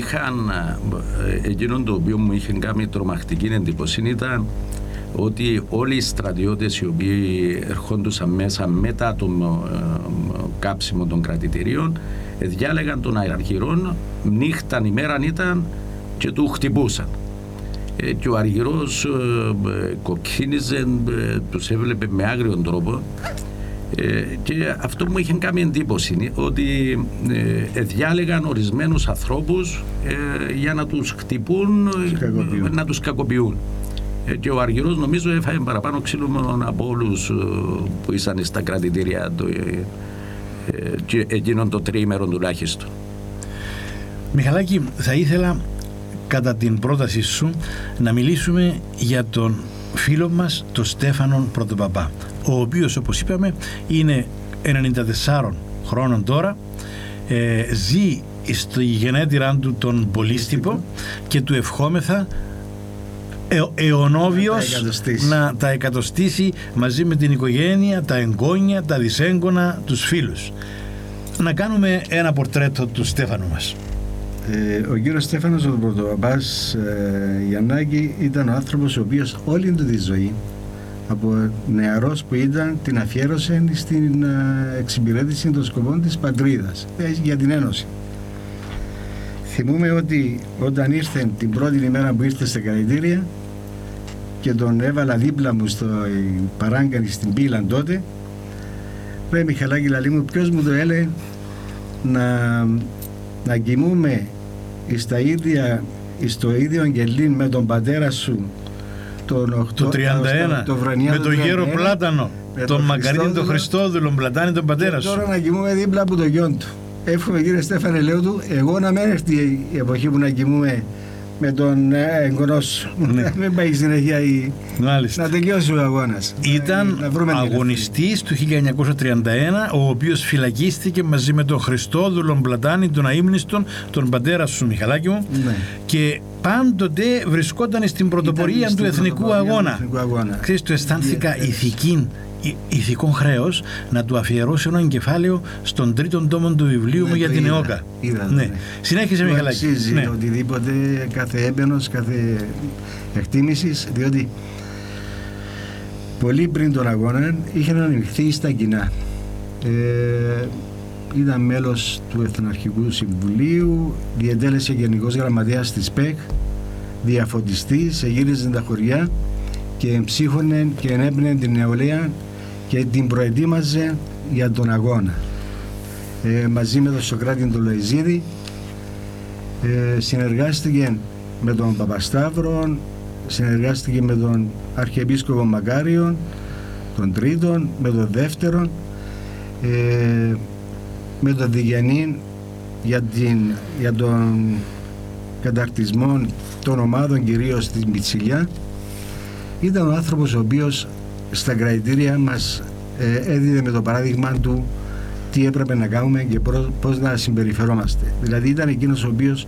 Εκείνο το οποίο μου είχε κάνει τρομακτική εντύπωση ήταν ότι όλοι οι στρατιώτες οι οποίοι ερχόντουσαν μέσα μετά το κάψιμο των κρατητηρίων διάλεγαν τον Αργυρό, νύχταν ημέραν ήταν και του χτυπούσαν. Και ο Αργυρός κοκκίνιζε, τους έβλεπε με άγριον τρόπο, και αυτό μου είχε κάνει εντύπωση, ότι διάλεγαν ορισμένους ανθρώπους για να τους χτυπούν, να τους κακοποιούν. Και ο Αργυρός νομίζω έφαγε παραπάνω ξύλο από όλους που ήσαν στα κρατητήρια εκείνον το τριήμερο τουλάχιστον. Μιχαλάκη, θα ήθελα κατά την πρότασή σου να μιλήσουμε για τον φίλο μας τον Στέφανον Πρωτοπαπά, ο οποίος, όπως είπαμε, είναι 94 χρόνων τώρα, ζει στη γενέτειρά του τον Πολύστυπο και του ευχόμεθα αιωνόβιος να τα εκατοστήσει μαζί με την οικογένεια, τα εγγόνια, τα δυσέγγωνα, τους φίλους. Να κάνουμε ένα πορτρέτο του Στέφανου μας. Ο κύριος Στέφανος ο Πρωτοπαπάς Γιαννάκη ήταν ο άνθρωπος ο οποίος όλη του τη ζωή, από νεαρός που ήταν, την αφιέρωσε στην εξυπηρέτηση των σκοπών της πατρίδας, για την Ένωση. Θυμούμε ότι όταν ήρθε την πρώτη ημέρα που ήρθε στα κρατητήρια και τον έβαλα δίπλα μου στο παράγκανη στην πύλα τότε, ρε Μιχαλάκη λαλή μου, ποιος μου το έλεγε να κοιμούμε στο ίδιο γελίν με τον πατέρα σου το 31, με τον Γέρο Πλάτανο, τον Μακαρίνη τον Χριστόδουλο Πλατάνη, τον πατέρα σου. Τώρα να κοιμούμε δίπλα από το γιον του. Εύχομαι, κύριε Στέφανε, λέω του, εγώ να μην έρθει η εποχή που να κοιμούμε με τον εγγονό σου. Ναι. Μην πάει συνέχεια να τελειώσει ο αγώνας. Ήταν αγωνιστής του 1931, ο οποίος φυλακίστηκε μαζί με τον Χριστόδουλο Πλατάνη, τον αείμνηστον, τον πατέρα σου, Μιχαλάκη μου, ναι. Και πάντοτε βρισκόταν στην πρωτοπορία του εθνικού αγώνα. Ξέρεις, του αισθάνθηκα ηθικό χρέος να του αφιερώσει ένα κεφάλαιο στον τρίτον τόμο του βιβλίου μου για την ΕΟΚΑ. Ναι. Συνέχισε, Μιχαλάκη. Αξίζει οτιδήποτε, κάθε έμπαινος, κάθε εκτίμησης, διότι πολύ πριν τον αγώνα είχε ανοιχθεί στα κοινά. Ήταν μέλος του Εθναρχικού Συμβουλίου, διετέλεσε γενικός γραμματέας της ΠΕΚ, διαφωτιστής, γύριζε τα χωριά και εμψύχωνε και ενέπνεε την νεολαία και την προετοίμαζε για τον αγώνα. Μαζί με τον Σοκράτη τον Λοϊζίδη συνεργάστηκε με τον Παπασταύρο, συνεργάστηκε με τον Αρχιεπίσκοπο Μακάριον, τον τρίτον, με τον δεύτερον, με τον Διγενή για τον καταρτισμό των ομάδων, κυρίως στη Μιτσιλιά. Ήταν ο άνθρωπος ο οποίος στα κρατητήρια μας έδιδε με το παράδειγμα του τι έπρεπε να κάνουμε και πώς να συμπεριφερόμαστε. Δηλαδή ήταν εκείνος ο οποίος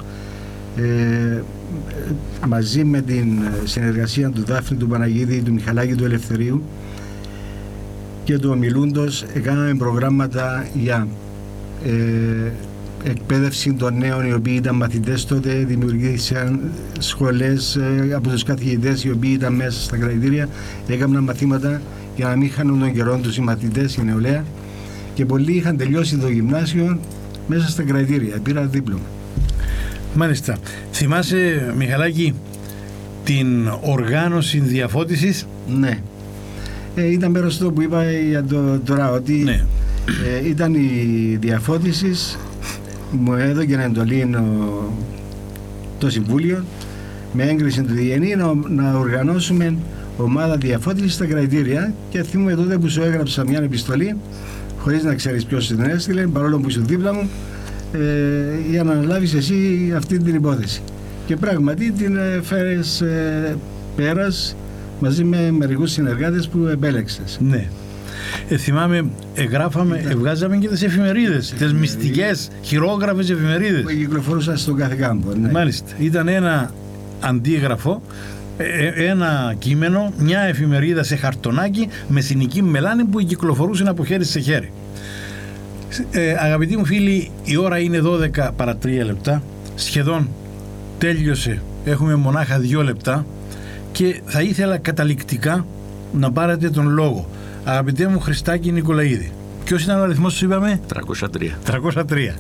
μαζί με την συνεργασία του Δάφνη, του Παναγίδη, του Μιχαλάκη, του Ελευθερίου και του Ομιλούντος έκαναμε προγράμματα για εκπαίδευση των νέων οι οποίοι ήταν μαθητές τότε, δημιουργήσαν σχολές από τους καθηγητές οι οποίοι ήταν μέσα στα κρατητήρια, έκαναν μαθήματα για να μην χάνουν τον καιρό τους οι μαθητές, η νεολαία, και πολλοί είχαν τελειώσει το γυμνάσιο μέσα στα κρατήρια, πήραν δίπλωμα. Μάλιστα. Θυμάσαι, Μιχαλάκη, την οργάνωση διαφώτισης? Ναι. Ήταν μέρος του που είπα για τώρα, ότι ναι. Ήταν η διαφώτιση, μου έδωκε εντολή το Συμβούλιο με έγκριση του Διγενή να οργανώσουμε ομάδα διαφώτισης στα κρατήρια, και θυμούμαι τότε που σου έγραψα μια επιστολή χωρίς να ξέρεις ποιος την έστειλε, παρόλο που ήσουν δίπλα μου, για να αναλάβεις εσύ αυτή την υπόθεση. Και πράγματι την φέρες πέρας μαζί με μερικούς συνεργάτες που επέλεξες. Ναι. Θυμάμαι, βγάζαμε και τις εφημερίδες, τις μυστικές, χειρόγραφες εφημερίδες. Που κυκλοφορούσαν στον κάθε κάμπο. Ναι. Μάλιστα. Ήταν ένα αντίγραφο, ένα κείμενο, μια εφημερίδα σε χαρτονάκι με συνοική μελάνη που κυκλοφορούσε από χέρι σε χέρι. Αγαπητοί μου φίλοι, η ώρα είναι 12 παρά 3 λεπτά. Σχεδόν τέλειωσε. Έχουμε μονάχα 2 λεπτά και θα ήθελα καταληκτικά να πάρετε τον λόγο. Αγαπητέ μου Χριστάκη Νικολαίδη, ποιος ήταν ο αριθμός που είπαμε? 303.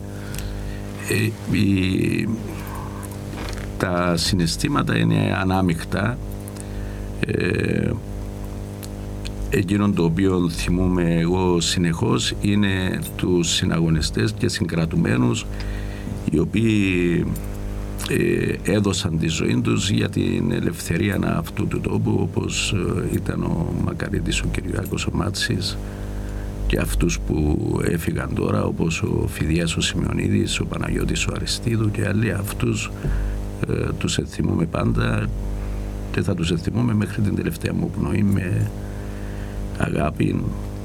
Τα συναισθήματα είναι ανάμεικτα. Εκείνον το οποίο θυμούμαι εγώ συνεχώς είναι τους συναγωνιστές και συγκρατουμένους, οι οποίοι έδωσαν τη ζωή τους για την ελευθερία αυτού του τόπου, όπως ήταν ο Μακαρίτης, ο Κυριάκος ο Μάτσης, και αυτούς που έφυγαν τώρα, όπως ο Φιδιάς ο Σημειονίδης, ο Παναγιώτης ο Αριστίδου και άλλοι. Αυτούς τους εθιμούμε πάντα και θα τους εθιμούμε μέχρι την τελευταία μου πνοή με αγάπη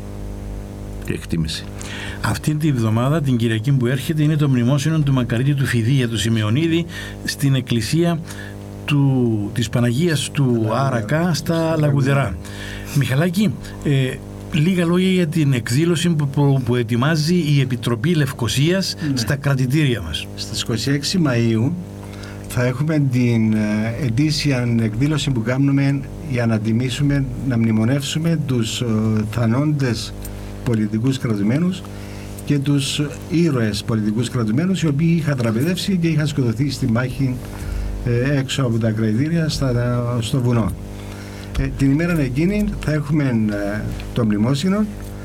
και εκτίμηση. Αυτή τη βδομάδα, την Κυριακή που έρχεται, είναι το μνημόσυνο του Μακαρίτη του Φιδία του Σημειονίδη στην εκκλησία της Παναγίας του Άρακα στα Λαγουδερά. Μιχαλάκη, λίγα λόγια για την εκδήλωση που ετοιμάζει η Επιτροπή Λευκωσίας στα κρατητήρια μας. Στις 26 Μαΐου θα έχουμε την ετήσια εκδήλωση που κάνουμε για να τιμήσουμε, να μνημονεύσουμε τους θανόντες πολιτικούς κρατουμένους και τους ήρωες πολιτικούς κρατουμένους, οι οποίοι είχαν τραπεδεύσει και είχαν σκοτωθεί στη μάχη έξω από τα κρατητήρια στο βουνό. Την ημέρα εκείνη θα έχουμε το μνημόσυνο,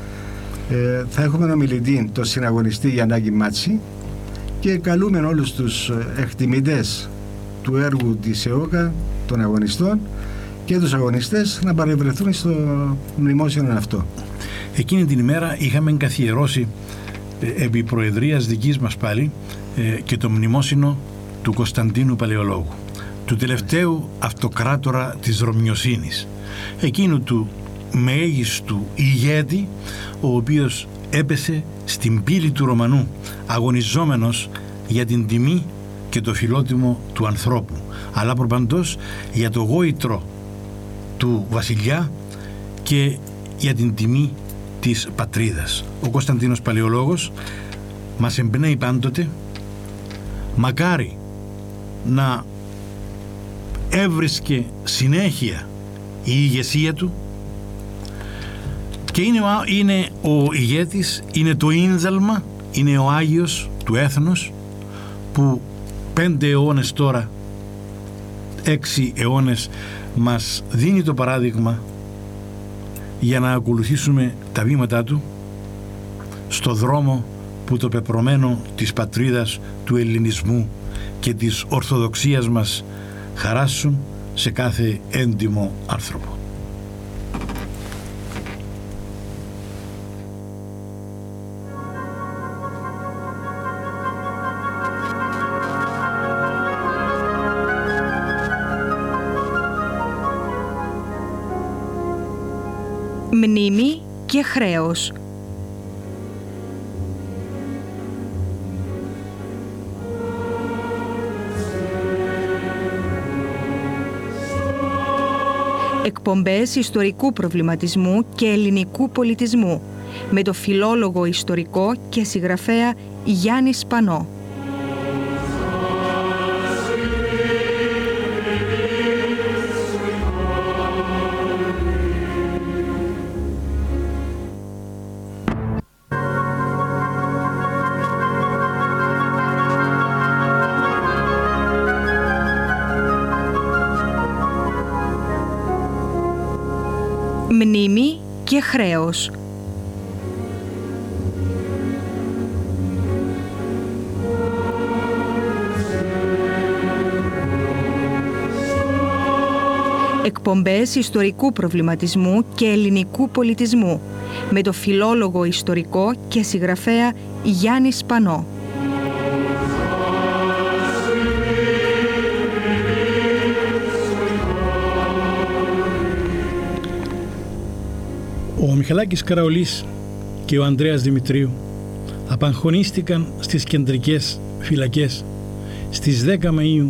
θα έχουμε ομιλητή, τον συναγωνιστή Γιαννάκη Μάτση, και καλούμε όλους τους εκτιμητές του έργου της ΕΟΚΑ, των αγωνιστών και τους αγωνιστές, να παρευρεθούν στο μνημόσυνο αυτό. Εκείνη την ημέρα είχαμε καθιερώσει επί προεδρίας δικής μας πάλι και το μνημόσυνο του Κωνσταντίνου Παλαιολόγου, του τελευταίου αυτοκράτορα της Ρωμιοσύνης, εκείνου του μέγιστου ηγέτη, ο οποίος έπεσε στην πύλη του Ρωμανού, αγωνιζόμενος για την τιμή και το φιλότιμο του ανθρώπου, αλλά προπαντός για το γόητρο του βασιλιά και για την τιμή της πατρίδας. Ο Κωνσταντίνος Παλαιολόγος μας εμπνέει πάντοτε, μακάρι να έβρισκε συνέχεια η ηγεσία του, και είναι ο ηγέτης, είναι το ίνδαλμα, είναι ο Άγιος του έθνους, που 5 αιώνες τώρα, 6 αιώνες μας δίνει το παράδειγμα για να ακολουθήσουμε τα βήματά του στο δρόμο που το πεπρωμένο της πατρίδας, του ελληνισμού και της ορθοδοξίας μας χαράσουν σε κάθε έντιμο άνθρωπο. Μνήμη και χρέος. Εκπομπές ιστορικού προβληματισμού και ελληνικού πολιτισμού με το φιλόλογο ιστορικό και συγγραφέα Γιάννη Σπανό. Μνήμη και χρέος. Εκπομπές ιστορικού προβληματισμού και ελληνικού πολιτισμού με το φιλόλογο ιστορικό και συγγραφέα Γιάννη Σπανό. Ο Μιχαλάκης Καραολής και ο Ανδρέας Δημητρίου απαγχωνίστηκαν στις κεντρικές φυλακές στις 10 Μαΐου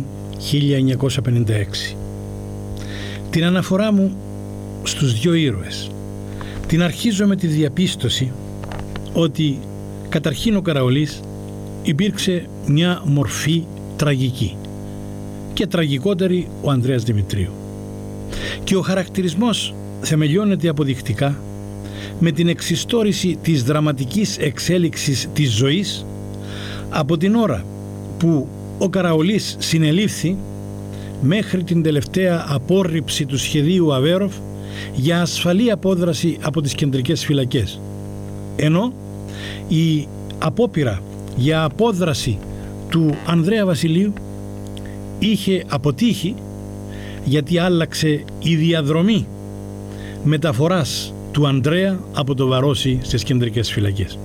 1956. Την αναφορά μου στους δύο ήρωες την αρχίζω με τη διαπίστωση ότι καταρχήν ο Καραολής υπήρξε μια μορφή τραγική και τραγικότερη ο Ανδρέας Δημητρίου, και ο χαρακτηρισμός θεμελιώνεται αποδεικτικά με την εξιστόρηση της δραματικής εξέλιξης της ζωής από την ώρα που ο Καραολής συνελήφθη μέχρι την τελευταία απόρριψη του σχεδίου Αβέροφ για ασφαλή απόδραση από τις κεντρικές φυλακές, ενώ η απόπειρα για απόδραση του Ανδρέα Βασιλείου είχε αποτύχει γιατί άλλαξε η διαδρομή μεταφοράς του Ανδρέα από το Βαρόσι στις κεντρικές φυλακές.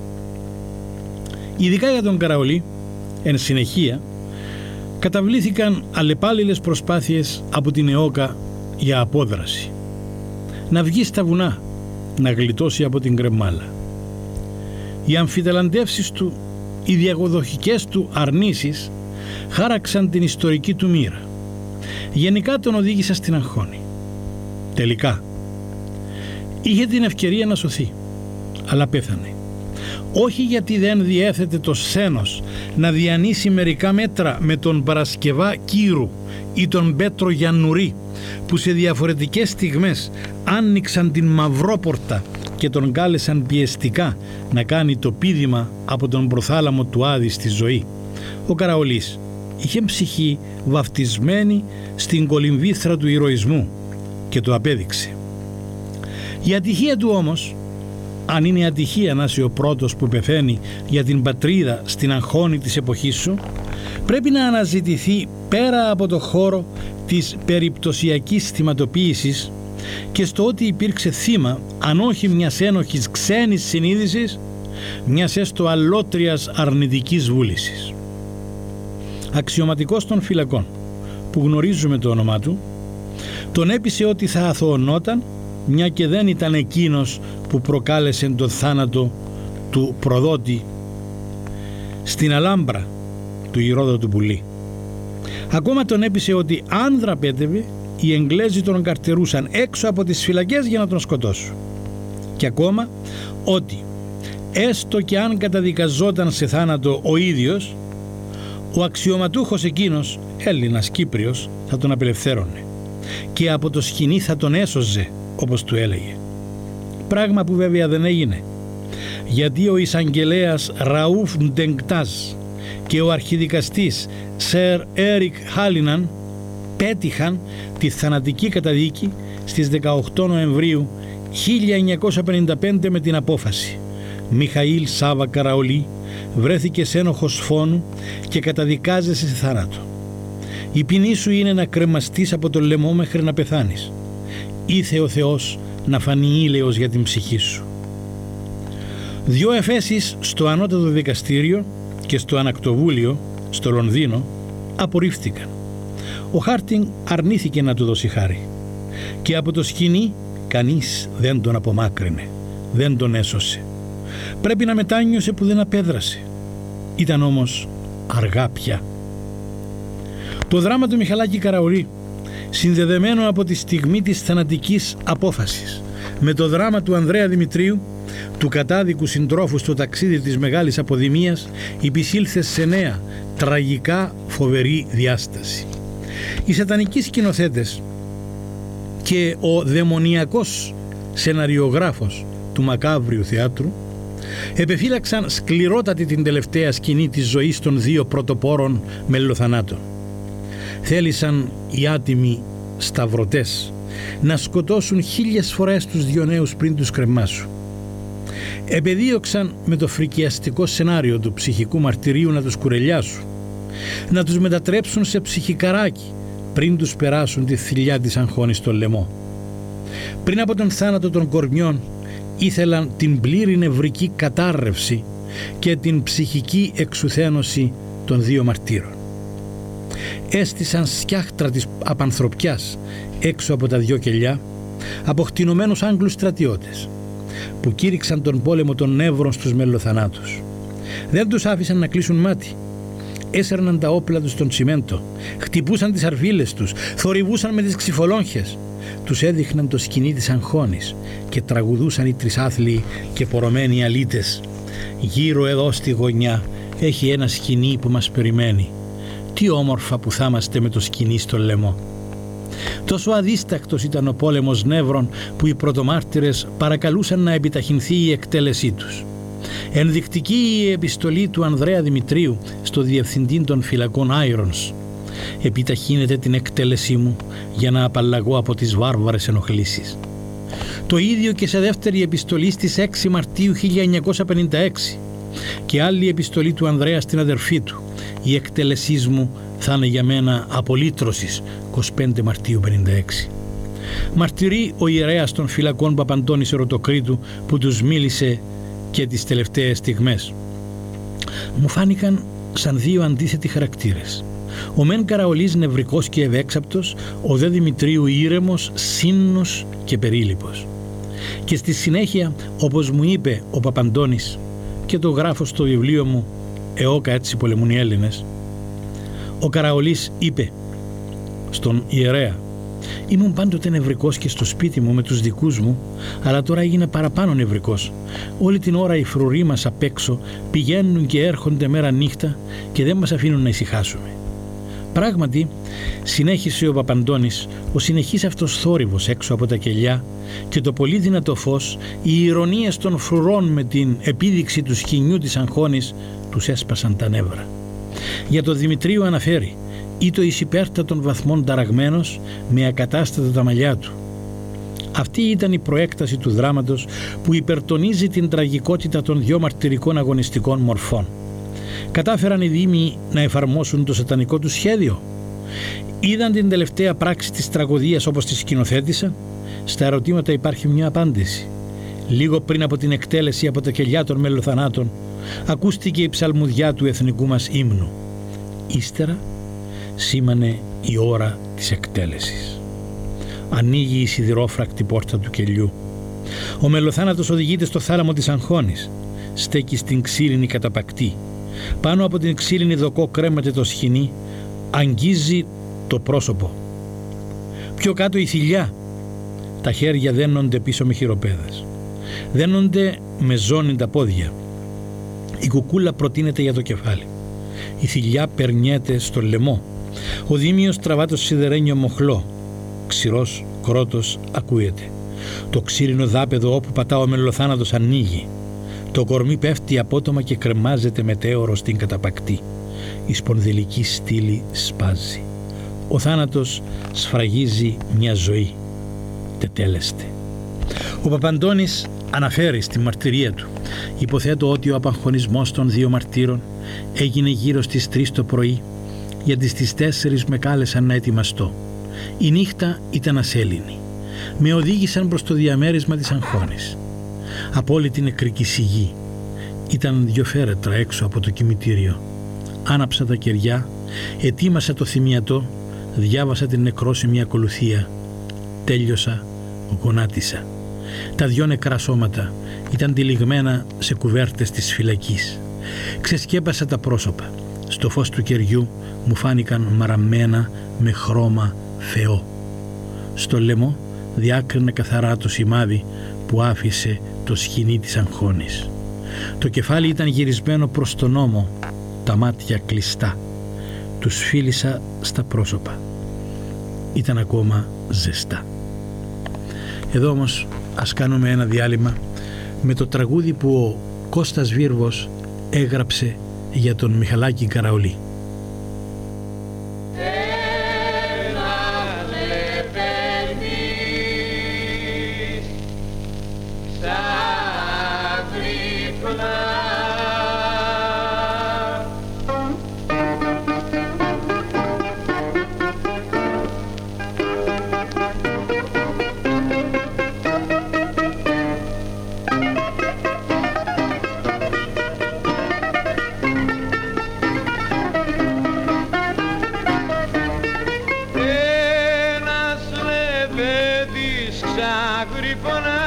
Ειδικά για τον Καραολή, εν συνεχεία, καταβλήθηκαν αλλεπάλληλες προσπάθειες από την ΕΟΚΑ για απόδραση. Να βγει στα βουνά, να γλιτώσει από την κρεμάλα. Οι αμφιταλαντεύσεις του, οι διαγωδοχικές του αρνήσεις χάραξαν την ιστορική του μοίρα. Γενικά τον οδήγησαν στην αγχώνη. Τελικά είχε την ευκαιρία να σωθεί, αλλά πέθανε. Όχι γιατί δεν διέθετε το σθένος να διανύσει μερικά μέτρα με τον Παρασκευά Κύρου ή τον Πέτρο Γιαννουρί, που σε διαφορετικές στιγμές άνοιξαν την Μαυρόπορτα και τον κάλεσαν πιεστικά να κάνει το πήδημα από τον προθάλαμο του Άδη στη ζωή. Ο Καραολής είχε ψυχή βαφτισμένη στην κολυμβήθρα του ηρωισμού και το απέδειξε. Η ατυχία του όμως, αν είναι ατυχία να είσαι ο πρώτος που πεθαίνει για την πατρίδα στην αγχώνη της εποχής σου, πρέπει να αναζητηθεί πέρα από το χώρο της περιπτωσιακής θυματοποίησης και στο ότι υπήρξε θύμα, αν όχι μιας ένοχης ξένης συνείδησης, μιας έστω αλότριας αρνητικής βούλησης. Αξιωματικός των φυλακών, που γνωρίζουμε το όνομά του, τον έπεισε ότι θα αθωωνόταν, μια και δεν ήταν εκείνος που προκάλεσε τον θάνατο του προδότη στην Αλάμπρα του Ηρόδοτου Πουλή. Ακόμα τον έπεισε ότι αν δραπέτευε, οι Εγγλέζοι τον καρτερούσαν έξω από τις φυλακές για να τον σκοτώσουν. Και ακόμα ότι έστω και αν καταδικαζόταν σε θάνατο ο ίδιος, ο αξιωματούχος εκείνος, Έλληνας Κύπριος, θα τον απελευθέρωνε και από το σκηνή θα τον έσωζε, όπως του έλεγε. Πράγμα που βέβαια δεν έγινε, γιατί ο εισαγγελέας Ραούφ Ντεγκτάζ και ο αρχιδικαστής Σερ Έρικ Χάλιναν πέτυχαν τη θανατική καταδίκη στις 18 Νοεμβρίου 1955 με την απόφαση Μιχαήλ Σάβα Καραολή βρέθηκε ένοχος φόνου και καταδικάζεσαι σε θάνατο. Η ποινή σου είναι να κρεμαστείς από το λαιμό μέχρι να πεθάνεις. Ήθε ο Θεός να φανεί ήλαιος για την ψυχή σου. 2 εφέσεις στο ανώτατο δικαστήριο και στο ανακτοβούλιο στο Λονδίνο απορρίφθηκαν. Ο Χάρτινγκ αρνήθηκε να του δώσει χάρη και από το σκηνή κανείς δεν τον απομάκρυνε, δεν τον έσωσε. Πρέπει να μετάνιωσε που δεν απέδρασε. Ήταν όμως αργά πια. Το δράμα του Μιχαλάκη Καραολή, συνδεδεμένο από τη στιγμή της θανατικής απόφασης με το δράμα του Ανδρέα Δημητρίου, του κατάδικου συντρόφου στο ταξίδι της Μεγάλης Αποδημίας, υπησήλθε σε νέα, τραγικά φοβερή διάσταση. Οι σατανικοί σκηνοθέτες και ο δαιμονιακός σεναριογράφος του μακάβριου θεάτρου επεφύλαξαν σκληρότατη την τελευταία σκηνή της ζωής των 2 πρωτοπόρων μελοθανάτων. Θέλησαν οι άτιμοι σταυρωτές να σκοτώσουν 1000 φορές τους 2 νέους πριν τους κρεμάσουν. Επεδίωξαν με το φρικιαστικό σενάριο του ψυχικού μαρτυρίου να τους κουρελιάσουν, να τους μετατρέψουν σε ψυχικαράκι πριν τους περάσουν τη θηλιά της αγχώνης στο λαιμό. Πριν από τον θάνατο των κορμιών ήθελαν την πλήρη νευρική κατάρρευση και την ψυχική εξουθένωση των 2 μαρτύρων. Έστησαν σκιάχτρα της απανθρωπιάς έξω από τα 2 κελιά, αποκτηνωμένους Άγγλους στρατιώτες που κήρυξαν τον πόλεμο των νεύρων στους μελοθανάτους. Δεν τους άφησαν να κλείσουν μάτι. Έσερναν τα όπλα τους στον τσιμέντο, χτυπούσαν τις αρβίλες τους, θορυβούσαν με τις ξυφολόγχες. Τους έδειχναν το σκηνή της αγχώνης και τραγουδούσαν οι τρισάθλιοι και πορωμένοι αλήτες. Γύρω εδώ στη γωνιά έχει ένα σκηνή που μας περιμένει. Τι όμορφα που θα είμαστε με το σκηνή στο λαιμό. Τόσο αδίστακτος ήταν ο πόλεμος νεύρων που οι πρωτομάρτυρες παρακαλούσαν να επιταχυνθεί η εκτέλεσή τους. Ενδεικτική η επιστολή του Ανδρέα Δημητρίου στο διευθυντή των φυλακών Irons. Επιταχύνεται την εκτέλεσή μου για να απαλλαγώ από τις βάρβαρες ενοχλήσεις. Το ίδιο και σε δεύτερη επιστολή στις 6 Μαρτίου 1956 και άλλη επιστολή του Ανδρέα στην αδερφή του. Η εκτέλεσή μου θα είναι για μένα απολύτρωσης, 25 Μαρτίου 56. Μαρτυρεί ο ιερέας των φυλακών Παπαντώνης Ερωτοκρίτου που τους μίλησε και τις τελευταίες στιγμές. Μου φάνηκαν σαν 2 αντίθετοι χαρακτήρες. Ο μεν Καραολής νευρικός και ευέξαπτος, ο δε Δημητρίου ήρεμος, σύnnος και περίληπος. Και στη συνέχεια, όπως μου είπε ο Παπαντώνης και το γράφω στο βιβλίο μου «Εώκα έτσι πολεμούν οι Έλληνες», ο Καραολής είπε στον ιερέα: «Ήμουν πάντοτε νευρικός και στο σπίτι μου με τους δικούς μου, αλλά τώρα έγινα παραπάνω νευρικός. Όλη την ώρα οι φρουροί μας απ' έξω πηγαίνουν και έρχονται μέρα νύχτα και δεν μας αφήνουν να ησυχάσουμε». Πράγματι, συνέχισε ο Παπαντώνης, ο συνεχής αυτός θόρυβος έξω από τα κελιά και το πολύ δυνατό φως, οι ηρωνίες των φρουρών με την επίδειξη του σκηνιού της αγχώνης τους έσπασαν τα νεύρα. Για τον Δημητρίου αναφέρει: «Ήτο εις υπέρτατων βαθμών ταραγμένος με ακατάστατα τα μαλλιά του». Αυτή ήταν η προέκταση του δράματος που υπερτονίζει την τραγικότητα των 2 μαρτυρικών αγωνιστικών μορφών. Κατάφεραν οι Δήμοι να εφαρμόσουν το σατανικό του σχέδιο? Είδαν την τελευταία πράξη της τραγωδίας όπως τη σκηνοθέτησαν? Στα ερωτήματα υπάρχει μια απάντηση. Λίγο πριν από την εκτέλεση από τα κελιά των μελοθανάτων ακούστηκε η ψαλμουδιά του εθνικού μας ύμνου. Ύστερα σήμανε η ώρα της εκτέλεσης. Ανοίγει η σιδηρόφρακτη πόρτα του κελιού. Ο μελοθάνατος οδηγείται στο θάλαμο της αγχώνης. Στέκει στην ξύλινη καταπακτή. Πάνω από την ξύλινη δοκό κρέμεται το σχοινί. Αγγίζει το πρόσωπο. Πιο κάτω η θηλιά. Τα χέρια δένονται πίσω με χειροπέδες. Δένονται με ζώνη τα πόδια. Η κουκούλα προτείνεται για το κεφάλι. Η θηλιά περνιέται στο λαιμό. Ο Δήμιος τραβά το σιδερένιο μοχλό. Ξηρός κρότος ακούεται. Το ξύλινο δάπεδο όπου πατά ο μελοθάνατος ανοίγει. Το κορμί πέφτει απότομα και κρεμάζεται μετέωρο στην καταπακτή. Η σπονδυλική στήλη σπάζει. Ο θάνατος σφραγίζει μια ζωή. Τετέλεστε. Ο Παπαντώνης αναφέρει στη μαρτυρία του: «Υποθέτω ότι ο απαγχωνισμός των 2 μαρτύρων έγινε γύρω στις 3 το πρωί, γιατί στις 4 με κάλεσαν να ετοιμαστώ. Η νύχτα ήταν ασέλινη. Με οδήγησαν προς το διαμέρισμα της αγχώνης. Απόλυτη νεκρική σιγή. Ήταν 2 φέρετρα έξω από το κημητήριο. Άναψα τα κεριά, ετοίμασα το θυμιατό, διάβασα την νεκρόσιμη ακολουθία. Τέλειωσα, γονάτισα. Τα 2 νεκρά σώματα ήταν τυλιγμένα σε κουβέρτες της φυλακής. Ξεσκέπασα τα πρόσωπα. Στο φως του κεριού μου φάνηκαν μαραμμένα με χρώμα Θεό. Στο λαιμό διάκρινε καθαρά το σημάδι που άφησε το σκηνή της αγχώνης. Το κεφάλι ήταν γυρισμένο προς τον ώμο, τα μάτια κλειστά. Τους φίλησα στα πρόσωπα. Ήταν ακόμα ζεστά». Εδώ όμως ας κάνουμε ένα διάλειμμα με το τραγούδι που ο Κώστας Βίρβος έγραψε για τον Μιχαλάκη Καραολή. Ένα λεπένι Αγρύπωνα